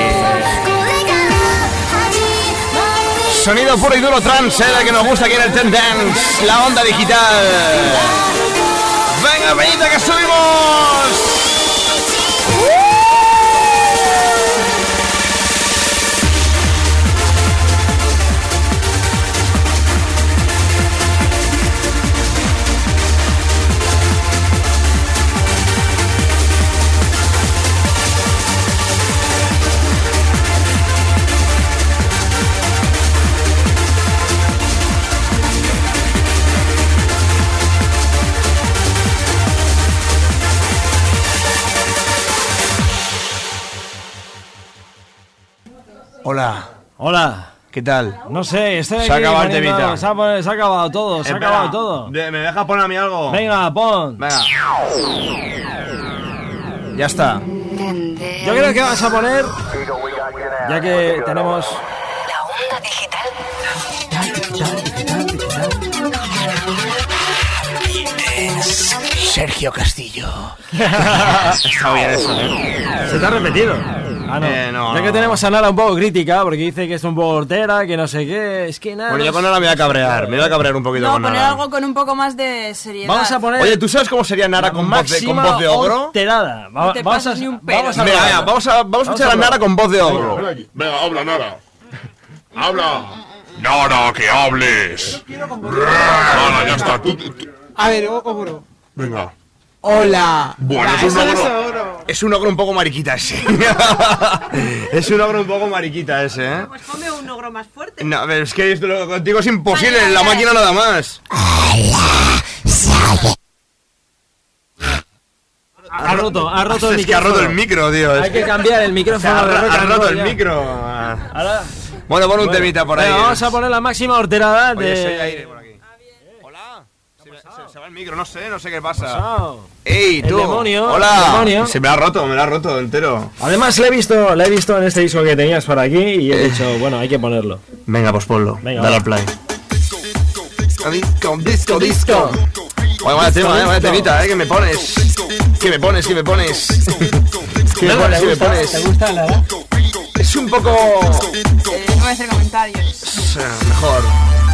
Sonido puro y duro trance, el que nos gusta aquí en el Tendance, la onda digital. Venga, venita que subimos. Hola. Hola. ¿Qué tal? No sé, estoy Se ha aquí acabado el poniendo- temita. Se ha, se ha acabado todo, se ha Espera, acabado todo. de- ¿Me dejas poner a mí algo? Venga, pon. Venga. Ya está. Yo creo que vas a poner, ya que tenemos... La onda digital. Sergio Castillo. Está bien eso, ¿eh? Se te ha repetido. Ah, no. Eh, no, ya no. que tenemos a Nara un poco crítica, porque dice que es un poco hortera, que no sé qué. Es que nada. Bueno, yo con Nara me voy a cabrear. Me voy a cabrear un poquito No, con poner Nara. algo con un poco más de seriedad. Vamos a poner. Oye, ¿tú sabes cómo sería Nara con voz, de, con voz de ogro? Horterada. Va- No te vamos, a, pases ni un pelo. vamos a. Venga, venga, vamos a, vamos a escuchar a Nara con voz de ogro. Venga, habla, Nara. Habla. Nara, que hables. Nara, ya está. Tú, tú- A ver, ogro. Venga. Hola. Bueno, es un ogro. Es un ogro un poco mariquita ese. Es un ogro un poco mariquita ese, ¿eh? Pues ponme un ogro más fuerte. No, pero es que esto lo- contigo es imposible, en la máquina nada más. Ha roto, ha roto el Es que ha micrófono. roto el micro, tío. Hay que cambiar el micrófono. Ha, de rock ha and roto roll el ya. micro. Ahora- Bueno, pon un Bueno, temita por ahí. venga, vamos a poner la máxima horterada Oye, si hay de. aire por aquí. Hola. Se, me- se- se va el micro, no sé, no sé qué pasa. Pasado. ¡Ey, El tú! demonio, ¡Hola! el demonio. Se me ha roto, me lo ha roto entero. Además, le he visto, le he visto en este disco que tenías por aquí y he dicho, bueno, hay que ponerlo. Venga, pues ponlo. Venga, Dale va. al play. Disco, disco, disco. Oye, vaya tema, eh, vaya temita, eh, que me pones. Que me pones, que me pones. Que me pones, que me pones. ¿Te gusta la edad? Es un poco. Eh, no voy a hacer comentarios. eh, mejor.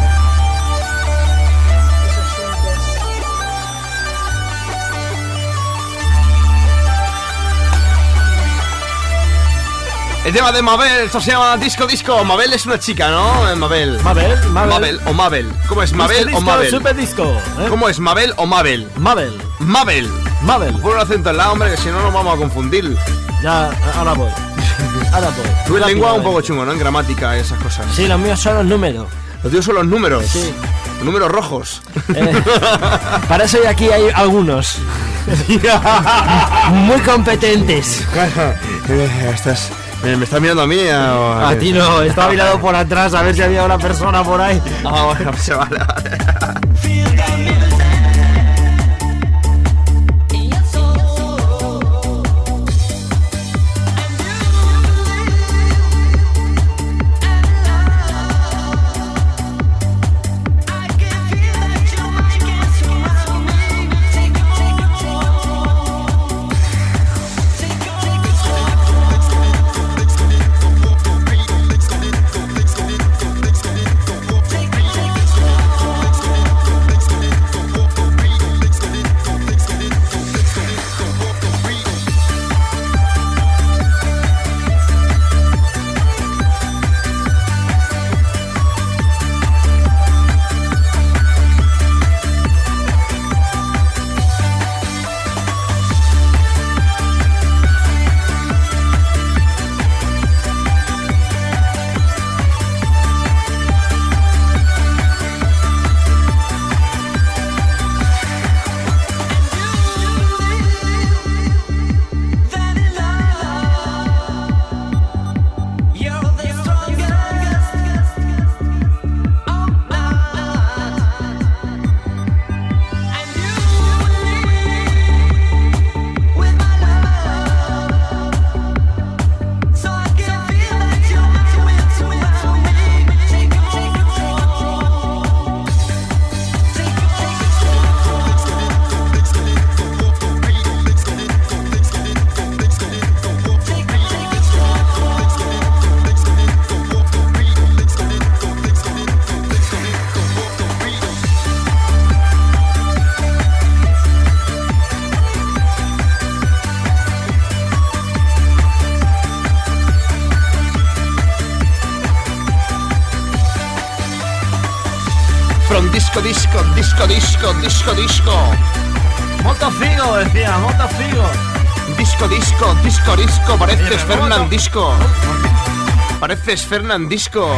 El tema de Mabel, esto se llama Disco Disco. Mabel es una chica, ¿no? Eh, Mabel. Mabel, Mabel. Mabel o Mabel. ¿Cómo es? ¿Mabel Disco, o Mabel? disco, super disco. ¿eh? ¿Cómo es? ¿Mabel o Mabel? Mabel. Mabel. Mabel. Pon un acento en la, hombre, que si no nos vamos a confundir. Ya, ahora voy. Ahora voy. Tú en Rápido, lengua un eh. poco chungo, ¿no? En gramática y esas cosas. Sí, los míos son los números. Los tíos son los números. Sí. Los números rojos. Eh, para eso aquí hay algunos. Muy competentes. Eh, estás, eh, ¿Me estás mirando a mí? O A ti no, estaba mirando por atrás a ver si había una persona por ahí. Ah, bueno, se vale, vale. From disco, disco, disco, disco, disco, disco. Molto figo, decía, molto figo. Disco, disco, disco, disco. Pareces Oye, pero ¿cómo Fernandisco. Pareces Fernandisco.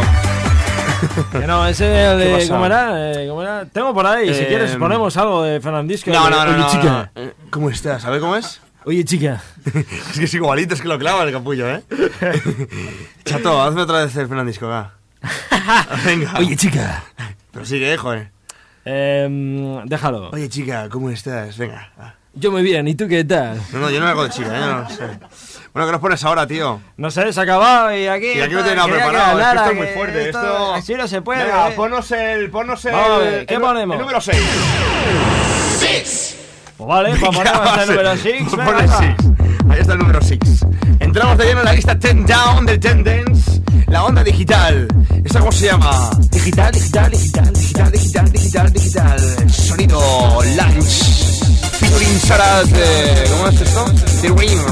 Que no, ese el ¿Qué de. pasa? ¿Cómo era? Eh, ¿Cómo era? Tengo por ahí, si Eh, quieres ponemos algo de Fernandisco. No, de- no, no, Oye, no, chica. no. Eh, ¿Cómo estás? ¿Sabes cómo es? Oye, chica. Es que es igualito, es que lo clava el capullo, ¿eh? Chato, hazme otra vez el Fernandisco, va. Venga. Oye, chica. Pero sigue, eh, joder. Eh, déjalo. Oye, chica, ¿cómo estás? Venga. va. Yo muy bien, ¿y tú qué tal? No, no, yo no hago de chica, ¿eh? No sé. Bueno, ¿qué nos pones ahora, tío? No sé, se ha acabado y aquí. Y aquí no está, tengo nada quería preparado, que es que hablara, esto es muy que fuerte, esto... Así no se puede. Venga, eh. ponnos el... Ponnos el... Vamos a ver, ¿qué el nu- ponemos? El número seis. This Pues vale, pues ponemos hasta el número seis. Pone seis. Ahí está el número seis. Entramos de lleno en la lista ten down del ten dance. La onda digital. ¿Esta cómo se llama? Digital, digital, digital, digital, digital, digital, digital. Sonido lunch. Featuring Sara de... ¿Cómo es esto? De Wing,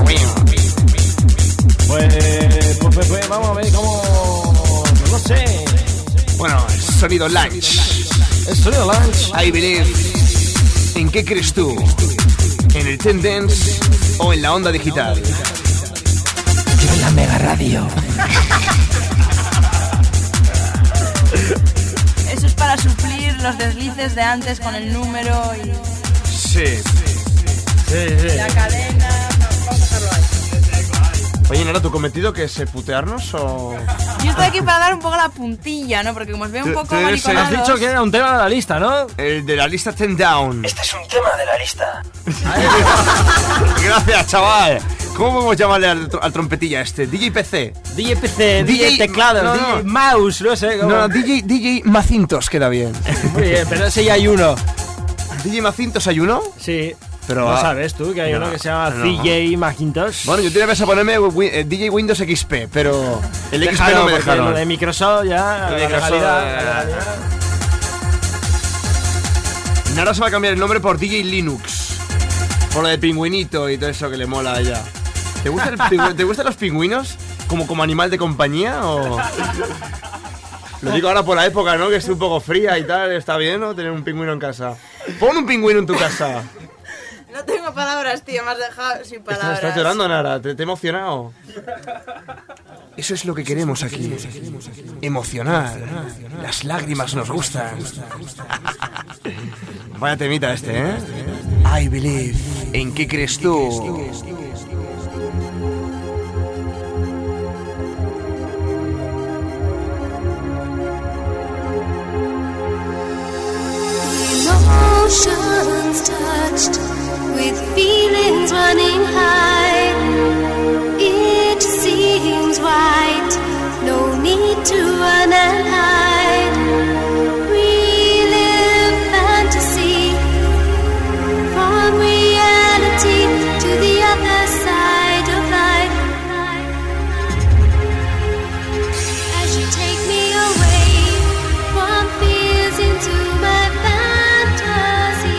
Pues, pues, pues, pues, vamos a ver cómo... No sé. Bueno, el sonido lunch. El sonido lunch. I believe. ¿En qué crees tú? ¿En el ten dance o en la onda digital? Yo en la Mega Radio. Eso es para suplir los deslices de antes con el número y... Sí. Sí, sí. La cadena... Vamos a dejarlo ahí. Oye, Nara, ¿tu cometido que es putearnos o...? Yo estoy aquí para dar un poco la puntilla, ¿no? Porque como os veo un Tú- poco tú eres el- Has mariconados... dicho que era un tema de la lista, ¿no? El de la lista ten down. Este es un tema de la lista. Gracias, chaval. ¿Cómo podemos llamarle al, tr- al trompetilla este? D J P C. D J P C, D J, D J teclado, no, D J no. mouse, no sé cómo. No, no, D J, D J Macintos queda bien. Muy bien, pero ese ya hay uno. ¿D J Macintos hay uno? Sí. Pero, no ah, sabes tú que hay no, uno que se llama no. D J Macintosh. Bueno, yo tenía pensado ponerme wi- eh, D J Windows X P, pero el X P Déjalo, no me porque dejaron. lo de Microsoft ya, Lo de la Microsoft, legalidad, eh, la legalidad. Nara se va a cambiar el nombre por D J Linux. Por lo de pingüinito y todo eso que le mola a ella. ¿Te, gusta el pingü- ¿Te gustan los pingüinos como, como animal de compañía o...? Lo digo ahora por la época, ¿no? Que estoy un poco fría y tal. Está bien, ¿no? Tener un pingüino en casa. Pon un pingüino en tu casa. No tengo palabras, tío, me has dejado sin Estás, palabras. estás llorando, Nara. ¿Te, te he emocionado? Eso es lo que queremos aquí. Emocionar. Las lágrimas nos gustan. Vaya temita este, ¿eh? I believe. ¿En qué crees tú? Emotions touched with feelings running high. It seems right, no need to run and hide. Relive fantasy from reality to the other side of life. As you take me away from fears into my fantasy.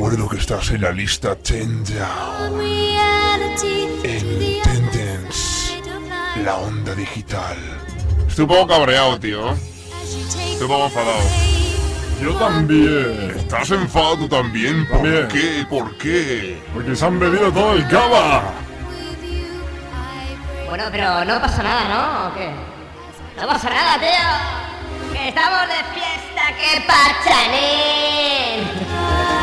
recuerdo que estás en la lista Ten Down. En Tendence, la onda digital. Estoy un poco cabreado, tío. Estoy un poco enfadado. Yo también. ¿Estás enfadado tú también? ¿Por También. qué? ¿Por qué? Porque se han bebido todo el cava. Bueno, pero no pasa nada, ¿no? ¿O qué? No pasa nada, tío. Que estamos de fiesta, que parchanín.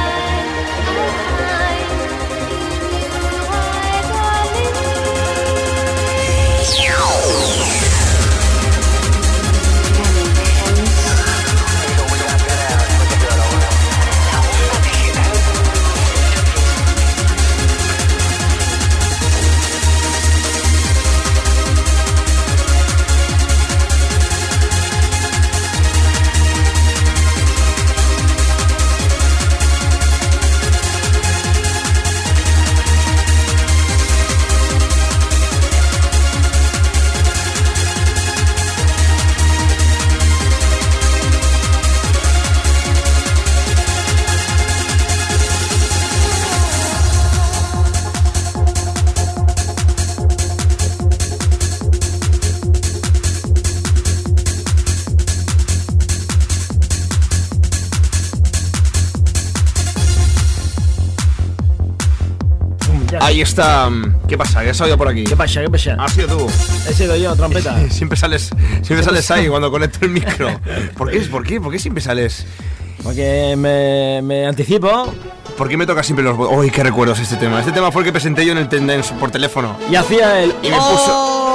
Ahí está. ¿Qué pasa? ¿Qué has salido por aquí? ¿Qué pasa? ¿Qué pasa? ¿Has sido tú? He sido yo, trompeta. Siempre sales, siempre sales ahí cuando conecto el micro. ¿Por qué? ¿Por qué? ¿Por qué siempre sales? Porque me, me anticipo. ¿Por qué me toca siempre los... ¡Uy, qué recuerdos este tema! Este tema fue el que presenté yo en el Tendence por teléfono. Y hacía el... Y me puso...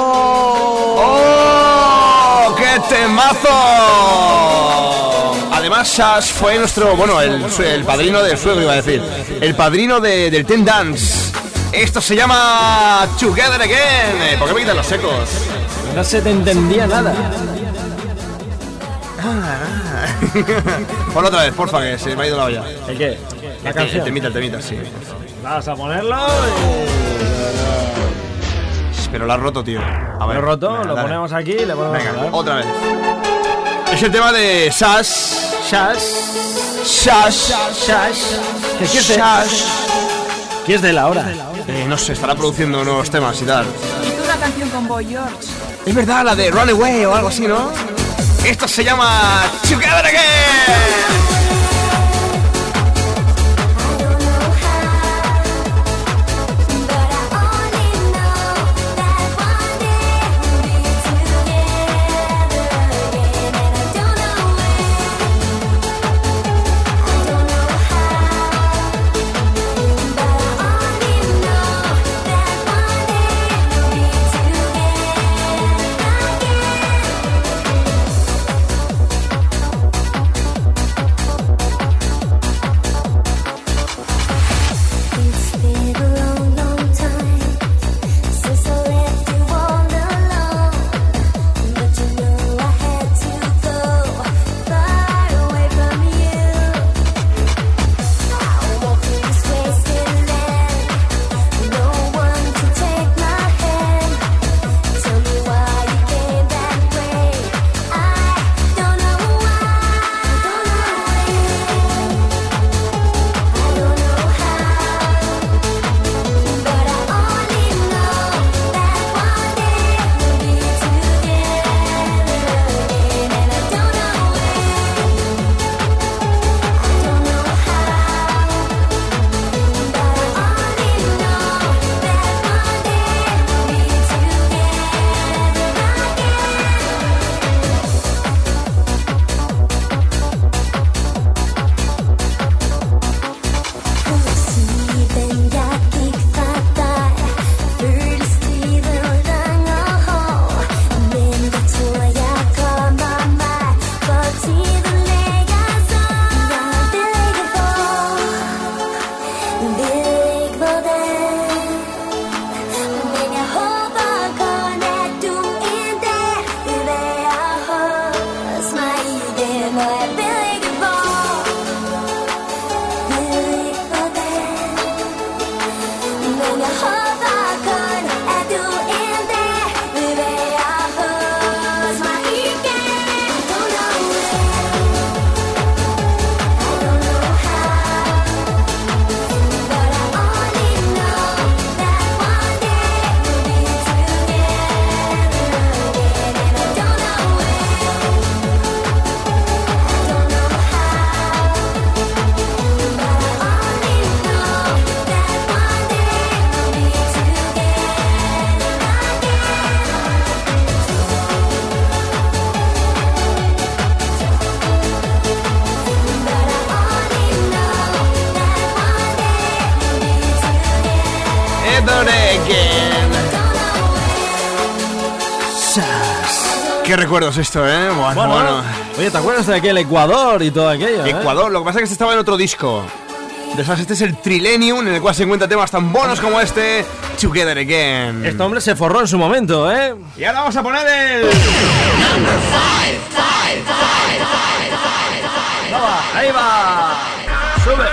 ¡Oh! ¡Qué temazo! Además, Sash fue nuestro... Bueno, el, el padrino del suegro, iba a decir. El padrino de, del Tendance. Esto se llama Together Again. ¿Por qué me quitan los secos? No se te entendía nada. Ponlo otra vez, porfa, que se me ha ido la olla. ¿El qué? La el, canción. El temita, el temita, sí. Vas a ponerlo y... Pero lo has roto, tío. A ver, lo roto, venga, lo dale. ponemos aquí y le ponemos... Venga, otra vez. Es el tema de Sash. Sash. Sash. Sash. ¿Qué es de? Sash. ¿Qué es de la hora? Eh, no sé, estará produciendo nuevos temas y tal. Hizo una canción con Boy George. Es verdad, la de Runaway o algo así, ¿no? Esto se llama Together Again. Together Again. Qué recuerdos esto, ¿eh? Bueno, Bueno, bueno. Oye, ¿te acuerdas de aquel Ecuador y todo aquello? eh? Ecuador, lo que pasa es que este estaba en otro disco. De esas, este es el Trilenium, en el cual se encuentran temas tan buenos como este, Together Again. Este hombre se forró en su momento, ¿eh? Y ahora vamos a poner el... Ahí va. Sube.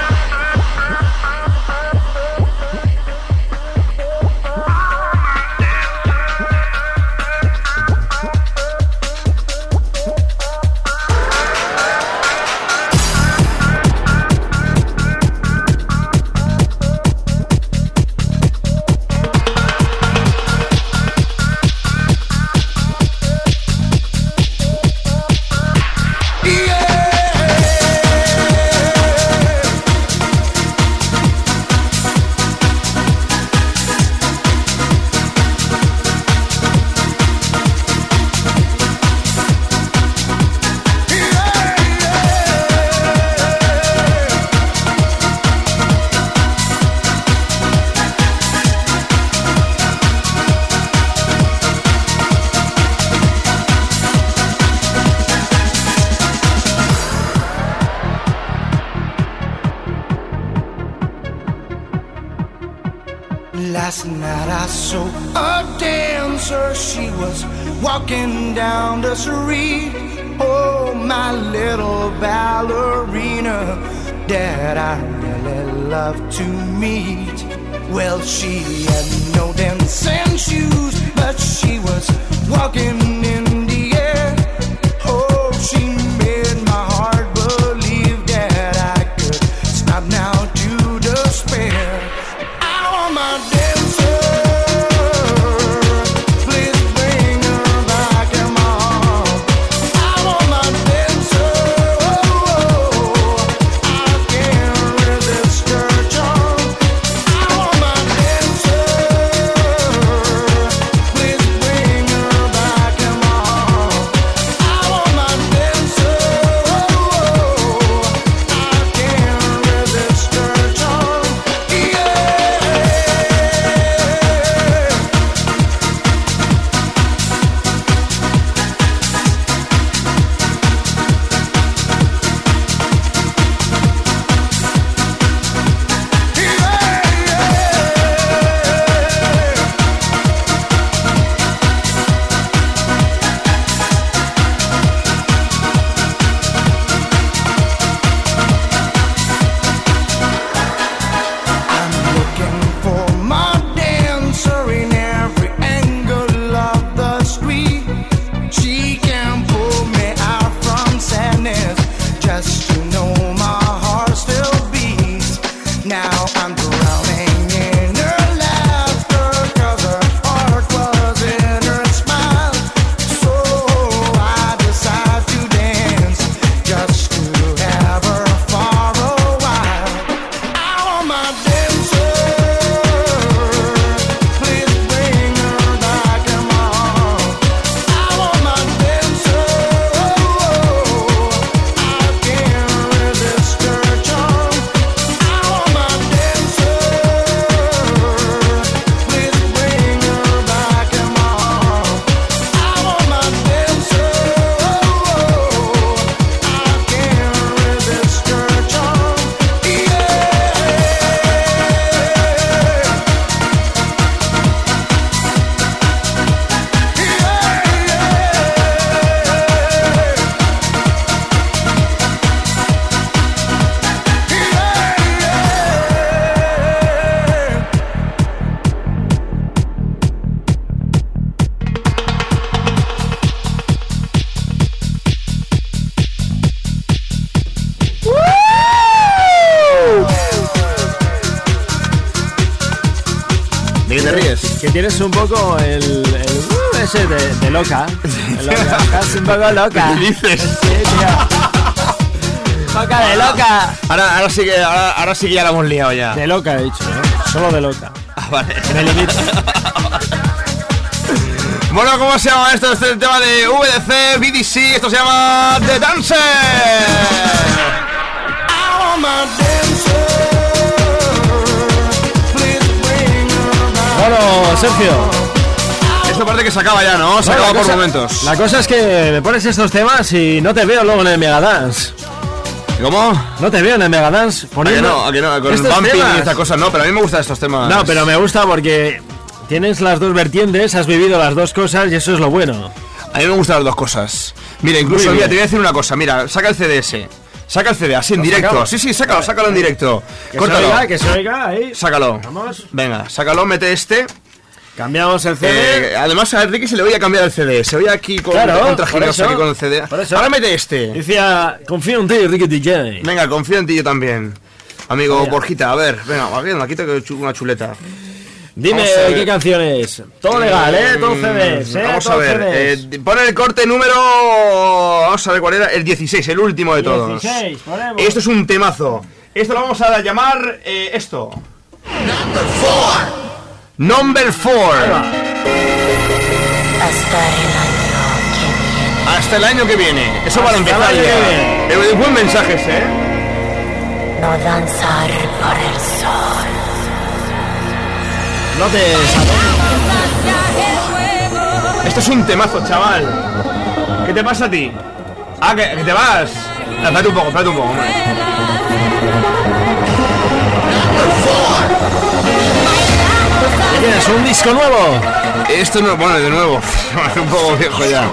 Last night I saw a dancer. She was walking down the street. Oh, my little ballerina that I really love to meet. Well, she had no dancing shoes, but she was walking in the air. Oh, she made my heart believe that I could stop now to despair. I want my dancer, please bring her back in my arms. I want my dancer, oh, I can't resist her charm. I want my dancer, please bring her back in my arms. I want my dancer, oh, I can't resist her charm. Yeah. For my dancer in every angle of the street, she can pull me out from sadness just to know my heart still beats. Now I'm drowning in her laughter, 'cause her heart was in her smile. So I decide to dance just to have her for a while. I want my dancer, please bring her back in my arms. I want my dancer, oh, I can't resist her charm. I want my dancer, please bring her back in my arms. I want my dancer, oh, I can't resist her charm. Yeah. ¿De qué te ríes? Que tienes un poco el, el uh, ese de, de loca. El loca. Estás un poco loca. ¿Qué dices? Sí, tío. Loca de loca. Ahora, ahora, sí que, ahora, ahora sí que ya la hemos liado ya. De loca he dicho, ¿eh? Solo de loca. Ah, vale. Me limito. Bueno, ¿cómo se llama esto? Este es el tema de V D C, B D C. Esto se llama The Dancer. I want my dancer, please bring her back. Sergio. Esto parece que se acaba ya, ¿no? Se No, acaba la por cosa- momentos. La cosa es que me pones estos temas y no te veo luego en el Megadance. ¿Cómo? No te veo en el Megadance ¿A que poniendo no? ¿A que no? Con el estos bumping temas. y estas cosas, no, pero a mí me gustan estos temas. No, pero me gusta porque tienes las dos vertientes, has vivido las dos cosas y eso es lo bueno. A mí me gustan las dos cosas. Mira, incluso, Muy mira, bien. te voy a decir una cosa. Mira, saca el C D S. Saca el C D, así en ¿Lo directo. sacamos? Sí, sí, sácalo, sácalo en directo. Que Córtalo. se oiga, que se oiga ahí. Sácalo. Vamos. Venga, sácalo, mete este. Cambiamos el C D. Eh, además a Ricky se le voy a cambiar el C D. Se oye aquí con, Claro, con por eso. aquí con el C D. Por eso. Ahora mete este. Decía, confío en ti, Ricky D J. Venga, confío en ti yo también. Amigo Vaya. Borjita, a ver, venga, aquí me la quito que chu- una chuleta. Dime Vamos a ver. qué canciones. Todo legal, ¿eh? Todo C Ds, ¿eh? Vamos a Todo ver, C Ds. eh, pon el corte número... Vamos a ver cuál era, el dieciséis, el último de todos. dieciséis, ponemos. Esto es un temazo. Esto lo vamos a llamar eh, esto. Number four. Number four. Hasta el año que viene. Eso para Hasta empezar el año ya. que viene. Eh, buen mensaje ese, ¿eh? No danzar por el sol. No te Esto es un temazo, chaval. ¿Qué te pasa a ti? Ah, que, que te vas. Ah, espérate un poco, espérate un poco, hombre. ¿Qué tienes? ¿Un disco nuevo? Esto no, bueno, de nuevo. Me hace un poco viejo ya.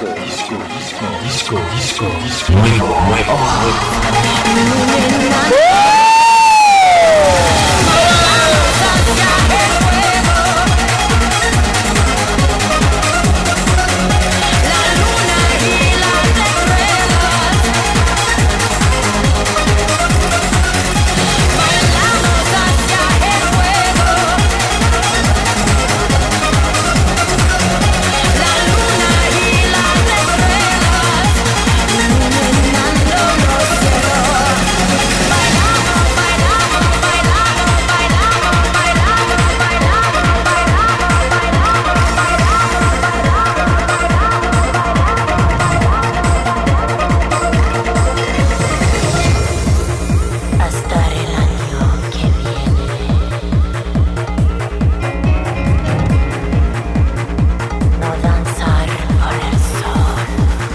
Hasta el año que viene. No danzar por el sol.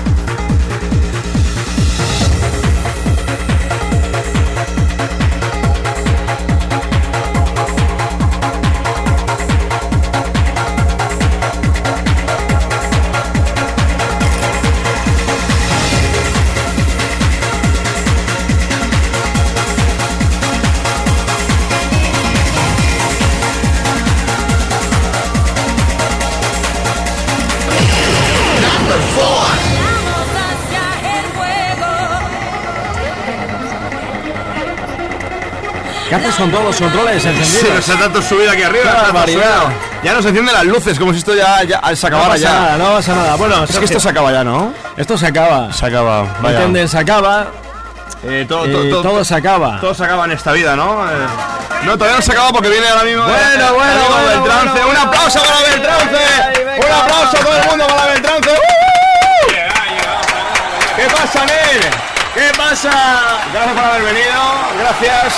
¿Qué haces con todos los controles encendidos? Se nos ha tanto subido aquí arriba. Qué tanto barbaridad. subido. Ya nos encienden las luces, como si esto ya, ya se No acabara pasa ya. nada, no pasa nada. Bueno, Es que esto se acaba ya, ¿no? Esto se acaba. Se acaba, vaya. ¿Entienden? Se acaba. Eh, todo, Eh, todo, todo, todo se acaba. todo se acaba en esta vida, ¿no? Eh, no, todavía no se acaba porque viene ahora mismo. Bueno, el bueno, amigo bueno, Beltrance. bueno, ¡Un bueno. aplauso para Beltrance! Ahí, venga, ¡Un aplauso a va. todo el mundo para Beltrance! ¡Uh! ¿Qué pasa, Nel? ¿Qué pasa? Gracias por haber venido. Gracias.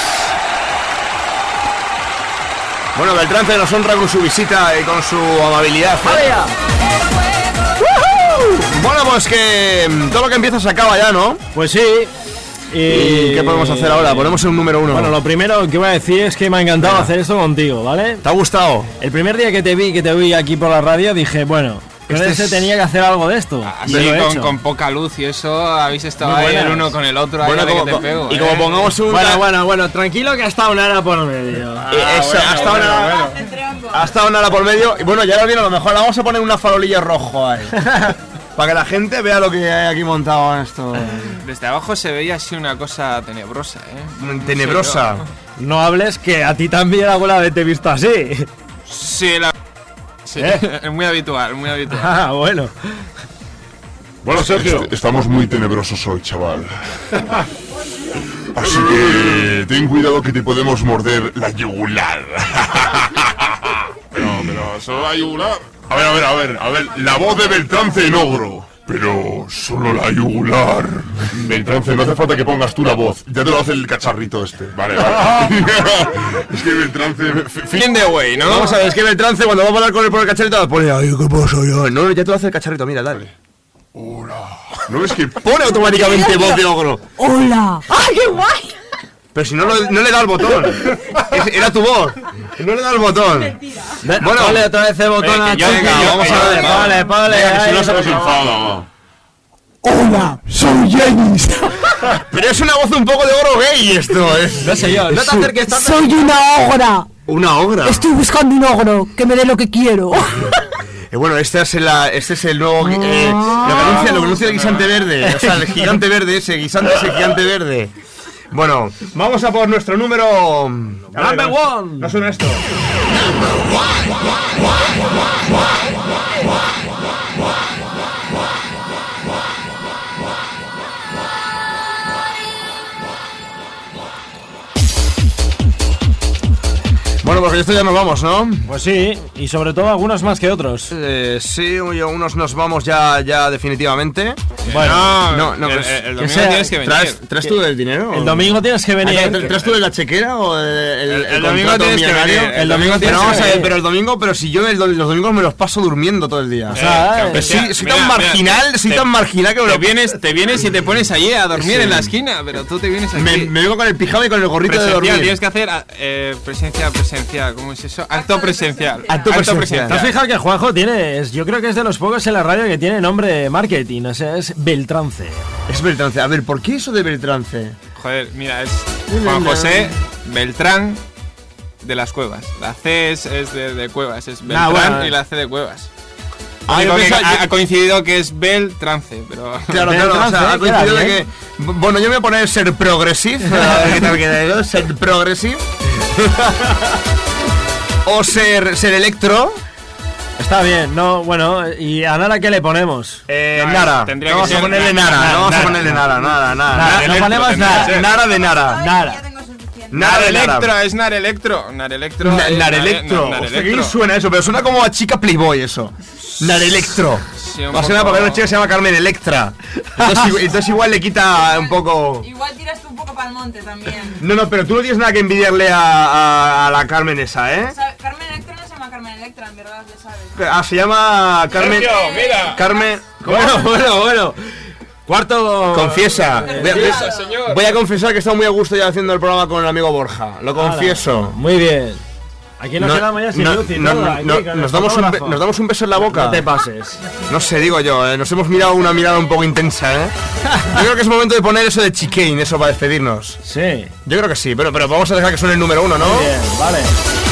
Bueno, Beltrance nos honra con su visita y con su amabilidad. ¿eh? ¡Vaya! Bueno, pues que mm, todo lo que empieza se acaba ya, ¿no? Pues sí. ¿Y qué podemos hacer ahora? Ponemos un número uno. Bueno, lo primero que voy a decir es que me ha encantado Venga. hacer esto contigo, ¿vale? ¿Te ha gustado? El primer día que te vi, que te vi aquí por la radio, dije, bueno, con Este este es- tenía que hacer algo de esto. Así Y lo he con, hecho. con poca luz y eso, habéis estado Muy ahí el buenas. uno con el otro, ahí Bueno, a ver como- que te pego. y ¿eh? como pongamos un... Bueno, bueno, bueno, tranquilo que ha estado Nara por medio. Eh, eso, ha estado bueno, Nara- ha estado Nara por medio. Y bueno, ya ahora viene lo mejor. Le vamos a poner una farolilla rojo ahí. Para que la gente vea lo que hay aquí montado en esto. Desde abajo se veía así una cosa tenebrosa, ¿eh? Tenebrosa. No hables que a ti también alguna vez te he visto así. Sí, la... Sí, ¿Eh? es muy habitual, muy habitual. Ah, bueno. Bueno, Sergio. Est- Estamos muy tenebrosos hoy, chaval. Así que ten cuidado que te podemos morder la yugular. Pero, pero, solo hay una. A ver, a ver, a ver, a ver, la voz de Beltrance en ogro. Pero solo la yugular. Beltrance, no hace falta que pongas tú la voz. Ya te lo hace el cacharrito este. Vale, vale. Es que Beltrance... Fin de way, ¿no? Vamos a ver, es que Beltrance cuando va a hablar con él por el cacharrito pone, ay, ¿qué pasa yo? No, ya te lo hace el cacharrito, mira, dale. Hola. No es que pone automáticamente voz de ogro. Hola. ¡Ay, qué guay! Pero si no, lo, no le da el botón. Es, era tu voz. No le da el botón. Mentira. Bueno, ponle otra vez el botón a Chiqui. Vamos a ver, vale, vale. Si no se nos enfada. Hola, soy Janis. Pero es una voz un poco de ogro gay esto. Es, no sé yo, no te acerques tanto. Soy una ogra. ¿Una ogra? Estoy buscando un ogro que me dé lo que quiero. Eh, bueno, este es, la, este es el nuevo... Eh, lo que anuncia, lo que anuncia el guisante verde. O sea, el gigante verde ese, guisante ese gigante verde. Bueno, vamos a por nuestro número... Number one. No suena esto. Bueno, pues esto ya nos vamos, ¿no? Pues sí, y sobre todo algunos más que otros. Eh, sí, unos nos vamos ya, ya definitivamente. Bueno, no, no, el, pues, el, el domingo sea, tienes que venir. ¿Traes, ¿traes tú el dinero? El domingo tienes que venir. Ah, ¿Traes tú de la chequera o el, el, el, el domingo tienes que venir? El, el domingo tienes que venir. Pero el domingo, pero si yo el, los domingos me los paso durmiendo todo el día. O sea, eh, sí, soy mira, tan marginal, mira, soy te, tan marginal que me te lo... vienes, te vienes y te pones allí a dormir sí. en la esquina, pero tú te vienes aquí. Me, me vengo con el pijama y con el gorrito de dormir. Tienes que hacer eh, presencia, presencia, ¿cómo es eso? Acto presencial. Acto presencial. ¿Te has fijado que Juanjo tiene, es, yo creo que es de los pocos en la radio que tiene nombre de marketing, o sea, es Beltrance. Es Beltrance. A ver, ¿por qué eso de Beltrance? Joder, mira, es Juan José Beltrán de las Cuevas. La C es, es de, de Cuevas, es Beltrán ah, bueno. y la C de Cuevas. Ah, que pensaba, ha, yo... ha coincidido que es Beltrance, pero... Claro, claro, o sea, ha coincidido de que... Bueno, yo me voy a poner ser progressive, a ver qué tal queda, ser progressive. O ser, ser electro. Está bien, no, bueno, ¿y a Nara qué le ponemos? Eh, Nara. No vamos a ponerle Nara, no vamos a ponerle Nara, nada, nada. No ponemos Nara. Nara de Nara. Nara. Nar Electro, es Nar Electro. Nar Electro. Nar Electro. Hostia, ¿qué suena eso? Pero suena como a chica Playboy eso. Nar Electro. Sí, o sea, porque una chica se llama Carmen Electra. Entonces, entonces igual le quita un poco... Igual tiras tú un poco para el monte también. No, no, pero tú no tienes nada que envidiarle a, a, a la Carmen esa, ¿eh? O sea, Carmen Electra no se llama Carmen Electra, en verdad, le sabes. Ah, se llama Carmen... Sergio, mira. Carmen... Bueno, bueno, bueno. Cuarto... Confiesa. Voy a, Confiesa, señor. Voy a confesar que he estado muy a gusto ya haciendo el programa con el amigo Borja. Lo confieso. Muy bien. Aquí nos no, quedamos ya sin no, luz y no, todo, no, aquí, no, nos, damos un be, nos damos un beso en la boca. No te pases. No sé, digo yo, eh, nos hemos mirado una mirada un poco intensa, ¿eh? Yo creo que es momento de poner eso de Chicane, eso para despedirnos. Sí. Yo creo que sí, pero, pero vamos a dejar que suene el número uno, ¿no? Muy bien, vale.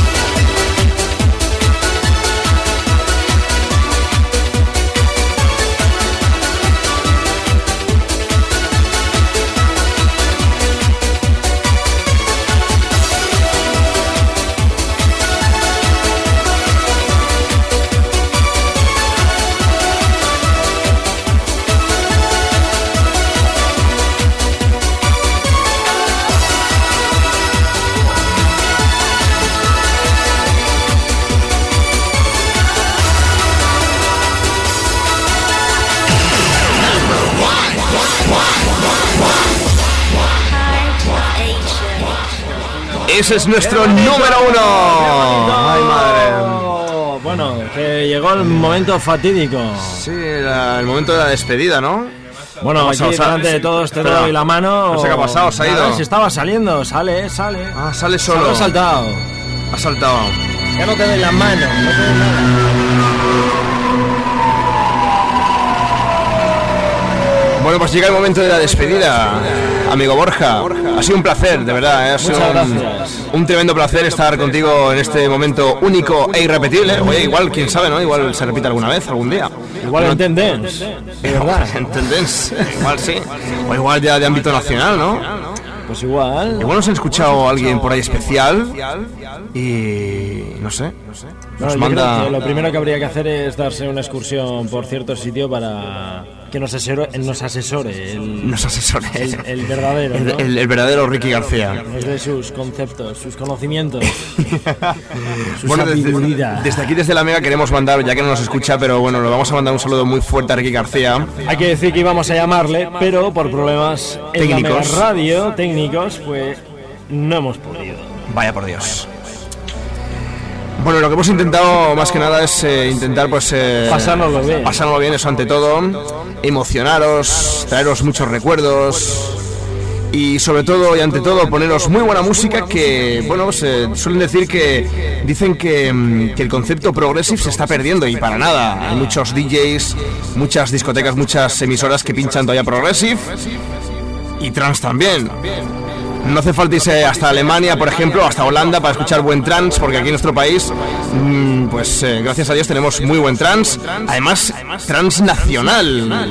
Ese es nuestro número uno. Ay, madre. Bueno, que llegó el momento fatídico. Sí, la, el momento de la despedida, ¿no? Bueno, aquí delante de todos te doy la mano. No sé qué ha pasado, se ha ido. Si estaba saliendo, sale, sale. Ah, sale solo. Ha saltado. Ha saltado. Ya no te doy la mano, no te doy nada. Bueno, pues llega el momento de la despedida, amigo Borja. Ha sido un placer, de verdad. ¿eh? Ha sido Muchas un, gracias. un tremendo placer estar contigo en este momento único e irrepetible. Oye, igual, quién sabe, ¿no? Igual se repite alguna vez, algún día. Igual no, en Tendence, de verdad. En Tendence, igual sí. O igual ya de ámbito nacional, ¿no? Pues igual. Igual nos ha escuchado alguien por ahí especial y... no sé. Nos no, manda... Yo creo que lo primero que habría que hacer es darse una excursión por cierto sitio para... que nos asesore, nos asesore el, nos asesore el, el verdadero, el, ¿no? el, el verdadero Ricky García. Nos dé sus conceptos, sus conocimientos, su bueno, sabiduría. Desde, desde aquí, desde la Mega, queremos mandar, ya que no nos escucha, pero bueno, le vamos a mandar un saludo muy fuerte a Ricky García. Hay que decir que íbamos a llamarle, pero por problemas en técnicos, la Mega Radio, técnicos, pues no hemos podido. Vaya por Dios. Bueno, lo que hemos intentado más que nada es eh, intentar pues eh, pasárnoslo bien. Pasárnoslo bien, eso ante todo, emocionaros, traeros muchos recuerdos y sobre todo y ante todo poneros muy buena música que, bueno, pues, eh, suelen decir que dicen que, que el concepto progressive se está perdiendo y para nada. Hay muchos D Js, muchas discotecas, muchas emisoras que pinchan todavía progressive y trance también. No hace falta irse hasta Alemania, por ejemplo, hasta Holanda para escuchar buen trance, porque aquí en nuestro país, mmm, pues eh, gracias a Dios tenemos muy buen trance, además trance nacional.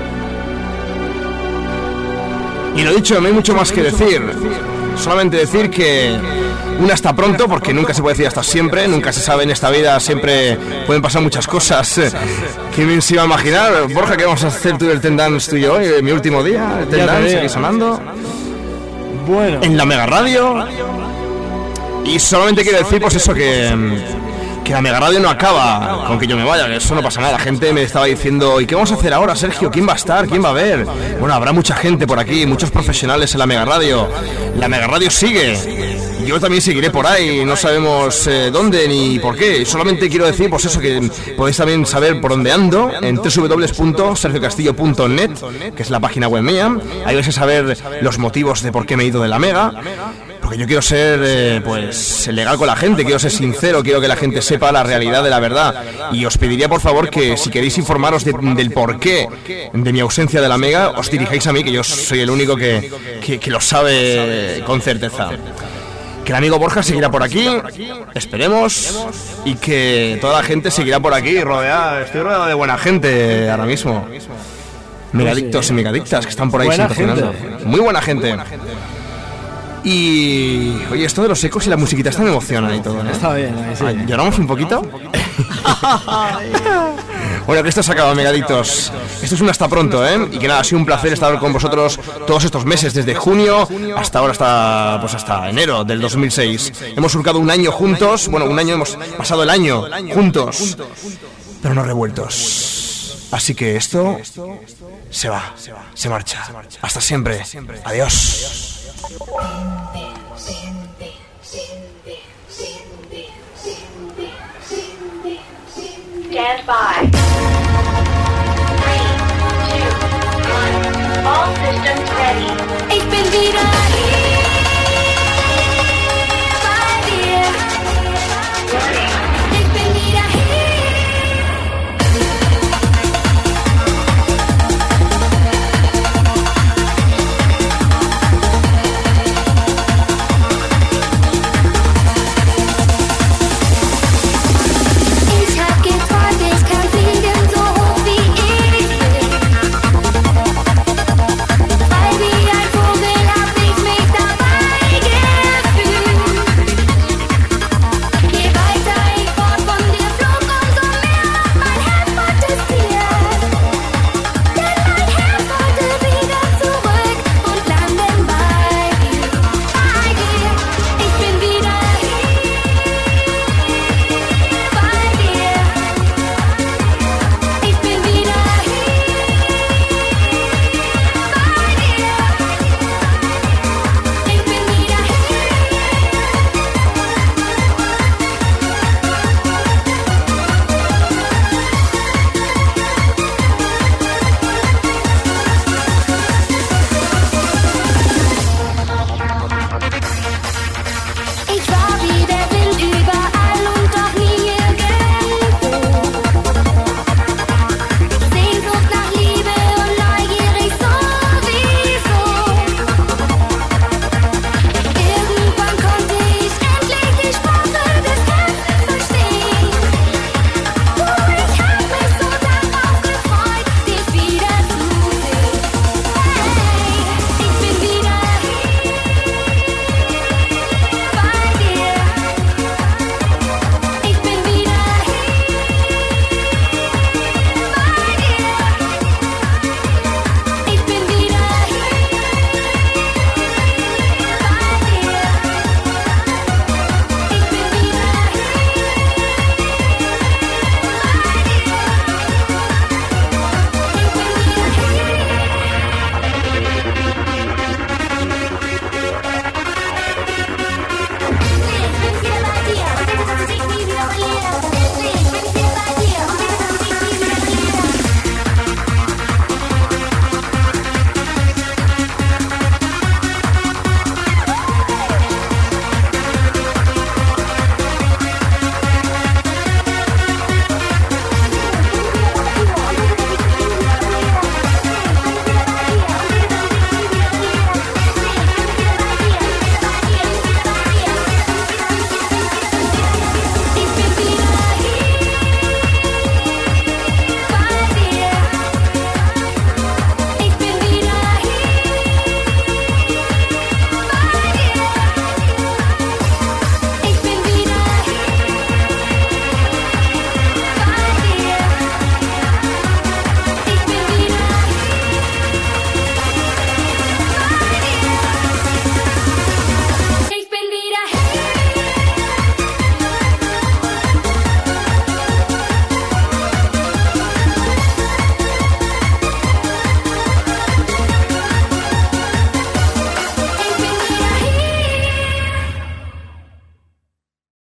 Y lo dicho, no hay mucho más que decir, solamente decir que un hasta pronto, porque nunca se puede decir hasta siempre, nunca se sabe en esta vida, siempre pueden pasar muchas cosas. ¿Quién se iba a imaginar? Borja, ¿qué vamos a hacer tú del Ten Dance tú y yo hoy, mi último día? El Ten Dance aquí sonando. Bueno. En la Mega Radio. Y solamente quiero decir pues eso, que que la Mega Radio no acaba con que yo me vaya, que eso no pasa nada. La gente me estaba diciendo, ¿y qué vamos a hacer ahora, Sergio? ¿Quién va a estar? ¿Quién va a ver? Bueno, habrá mucha gente por aquí, muchos profesionales en la Mega Radio. La Mega Radio sigue. Yo también seguiré por ahí, no sabemos eh, dónde ni por qué. Solamente quiero decir, pues eso, que podéis también saber por dónde ando en doble u doble u doble u punto sergio castillo punto net, que es la página web mía. Ahí vais a saber los motivos de por qué me he ido de la Mega. Porque yo quiero ser, eh, pues, legal con la gente, quiero ser sincero, quiero que la gente sepa la realidad de la verdad. Y os pediría, por favor, que si queréis informaros de, del porqué de mi ausencia de la Mega, os dirijáis a mí, que yo soy el único que, que, que lo sabe con certeza. Que el amigo Borja seguirá por aquí, esperemos, y que toda la gente seguirá por aquí, rodeada, estoy rodeado de buena gente ahora mismo. Megadictos y megadictas que están por ahí sintonizando. Muy buena gente. Y oye, esto de los ecos y la musiquita esta me emociona y todo, ¿no? Está bien, sí. Ah, ¿lloramos un poquito? Bueno, que esto se acaba, megadictos. Esto es un hasta pronto, ¿eh? Y que nada, ha sido un placer estar con vosotros todos estos meses, desde junio hasta ahora, hasta pues hasta enero del dos mil seis. Hemos surcado un año juntos, bueno, un año, hemos pasado el año juntos, pero no revueltos. Así que esto se va, se marcha. Hasta siempre. Adiós. Stand by. Three, two, one. All systems ready. Ich bin wieder hier.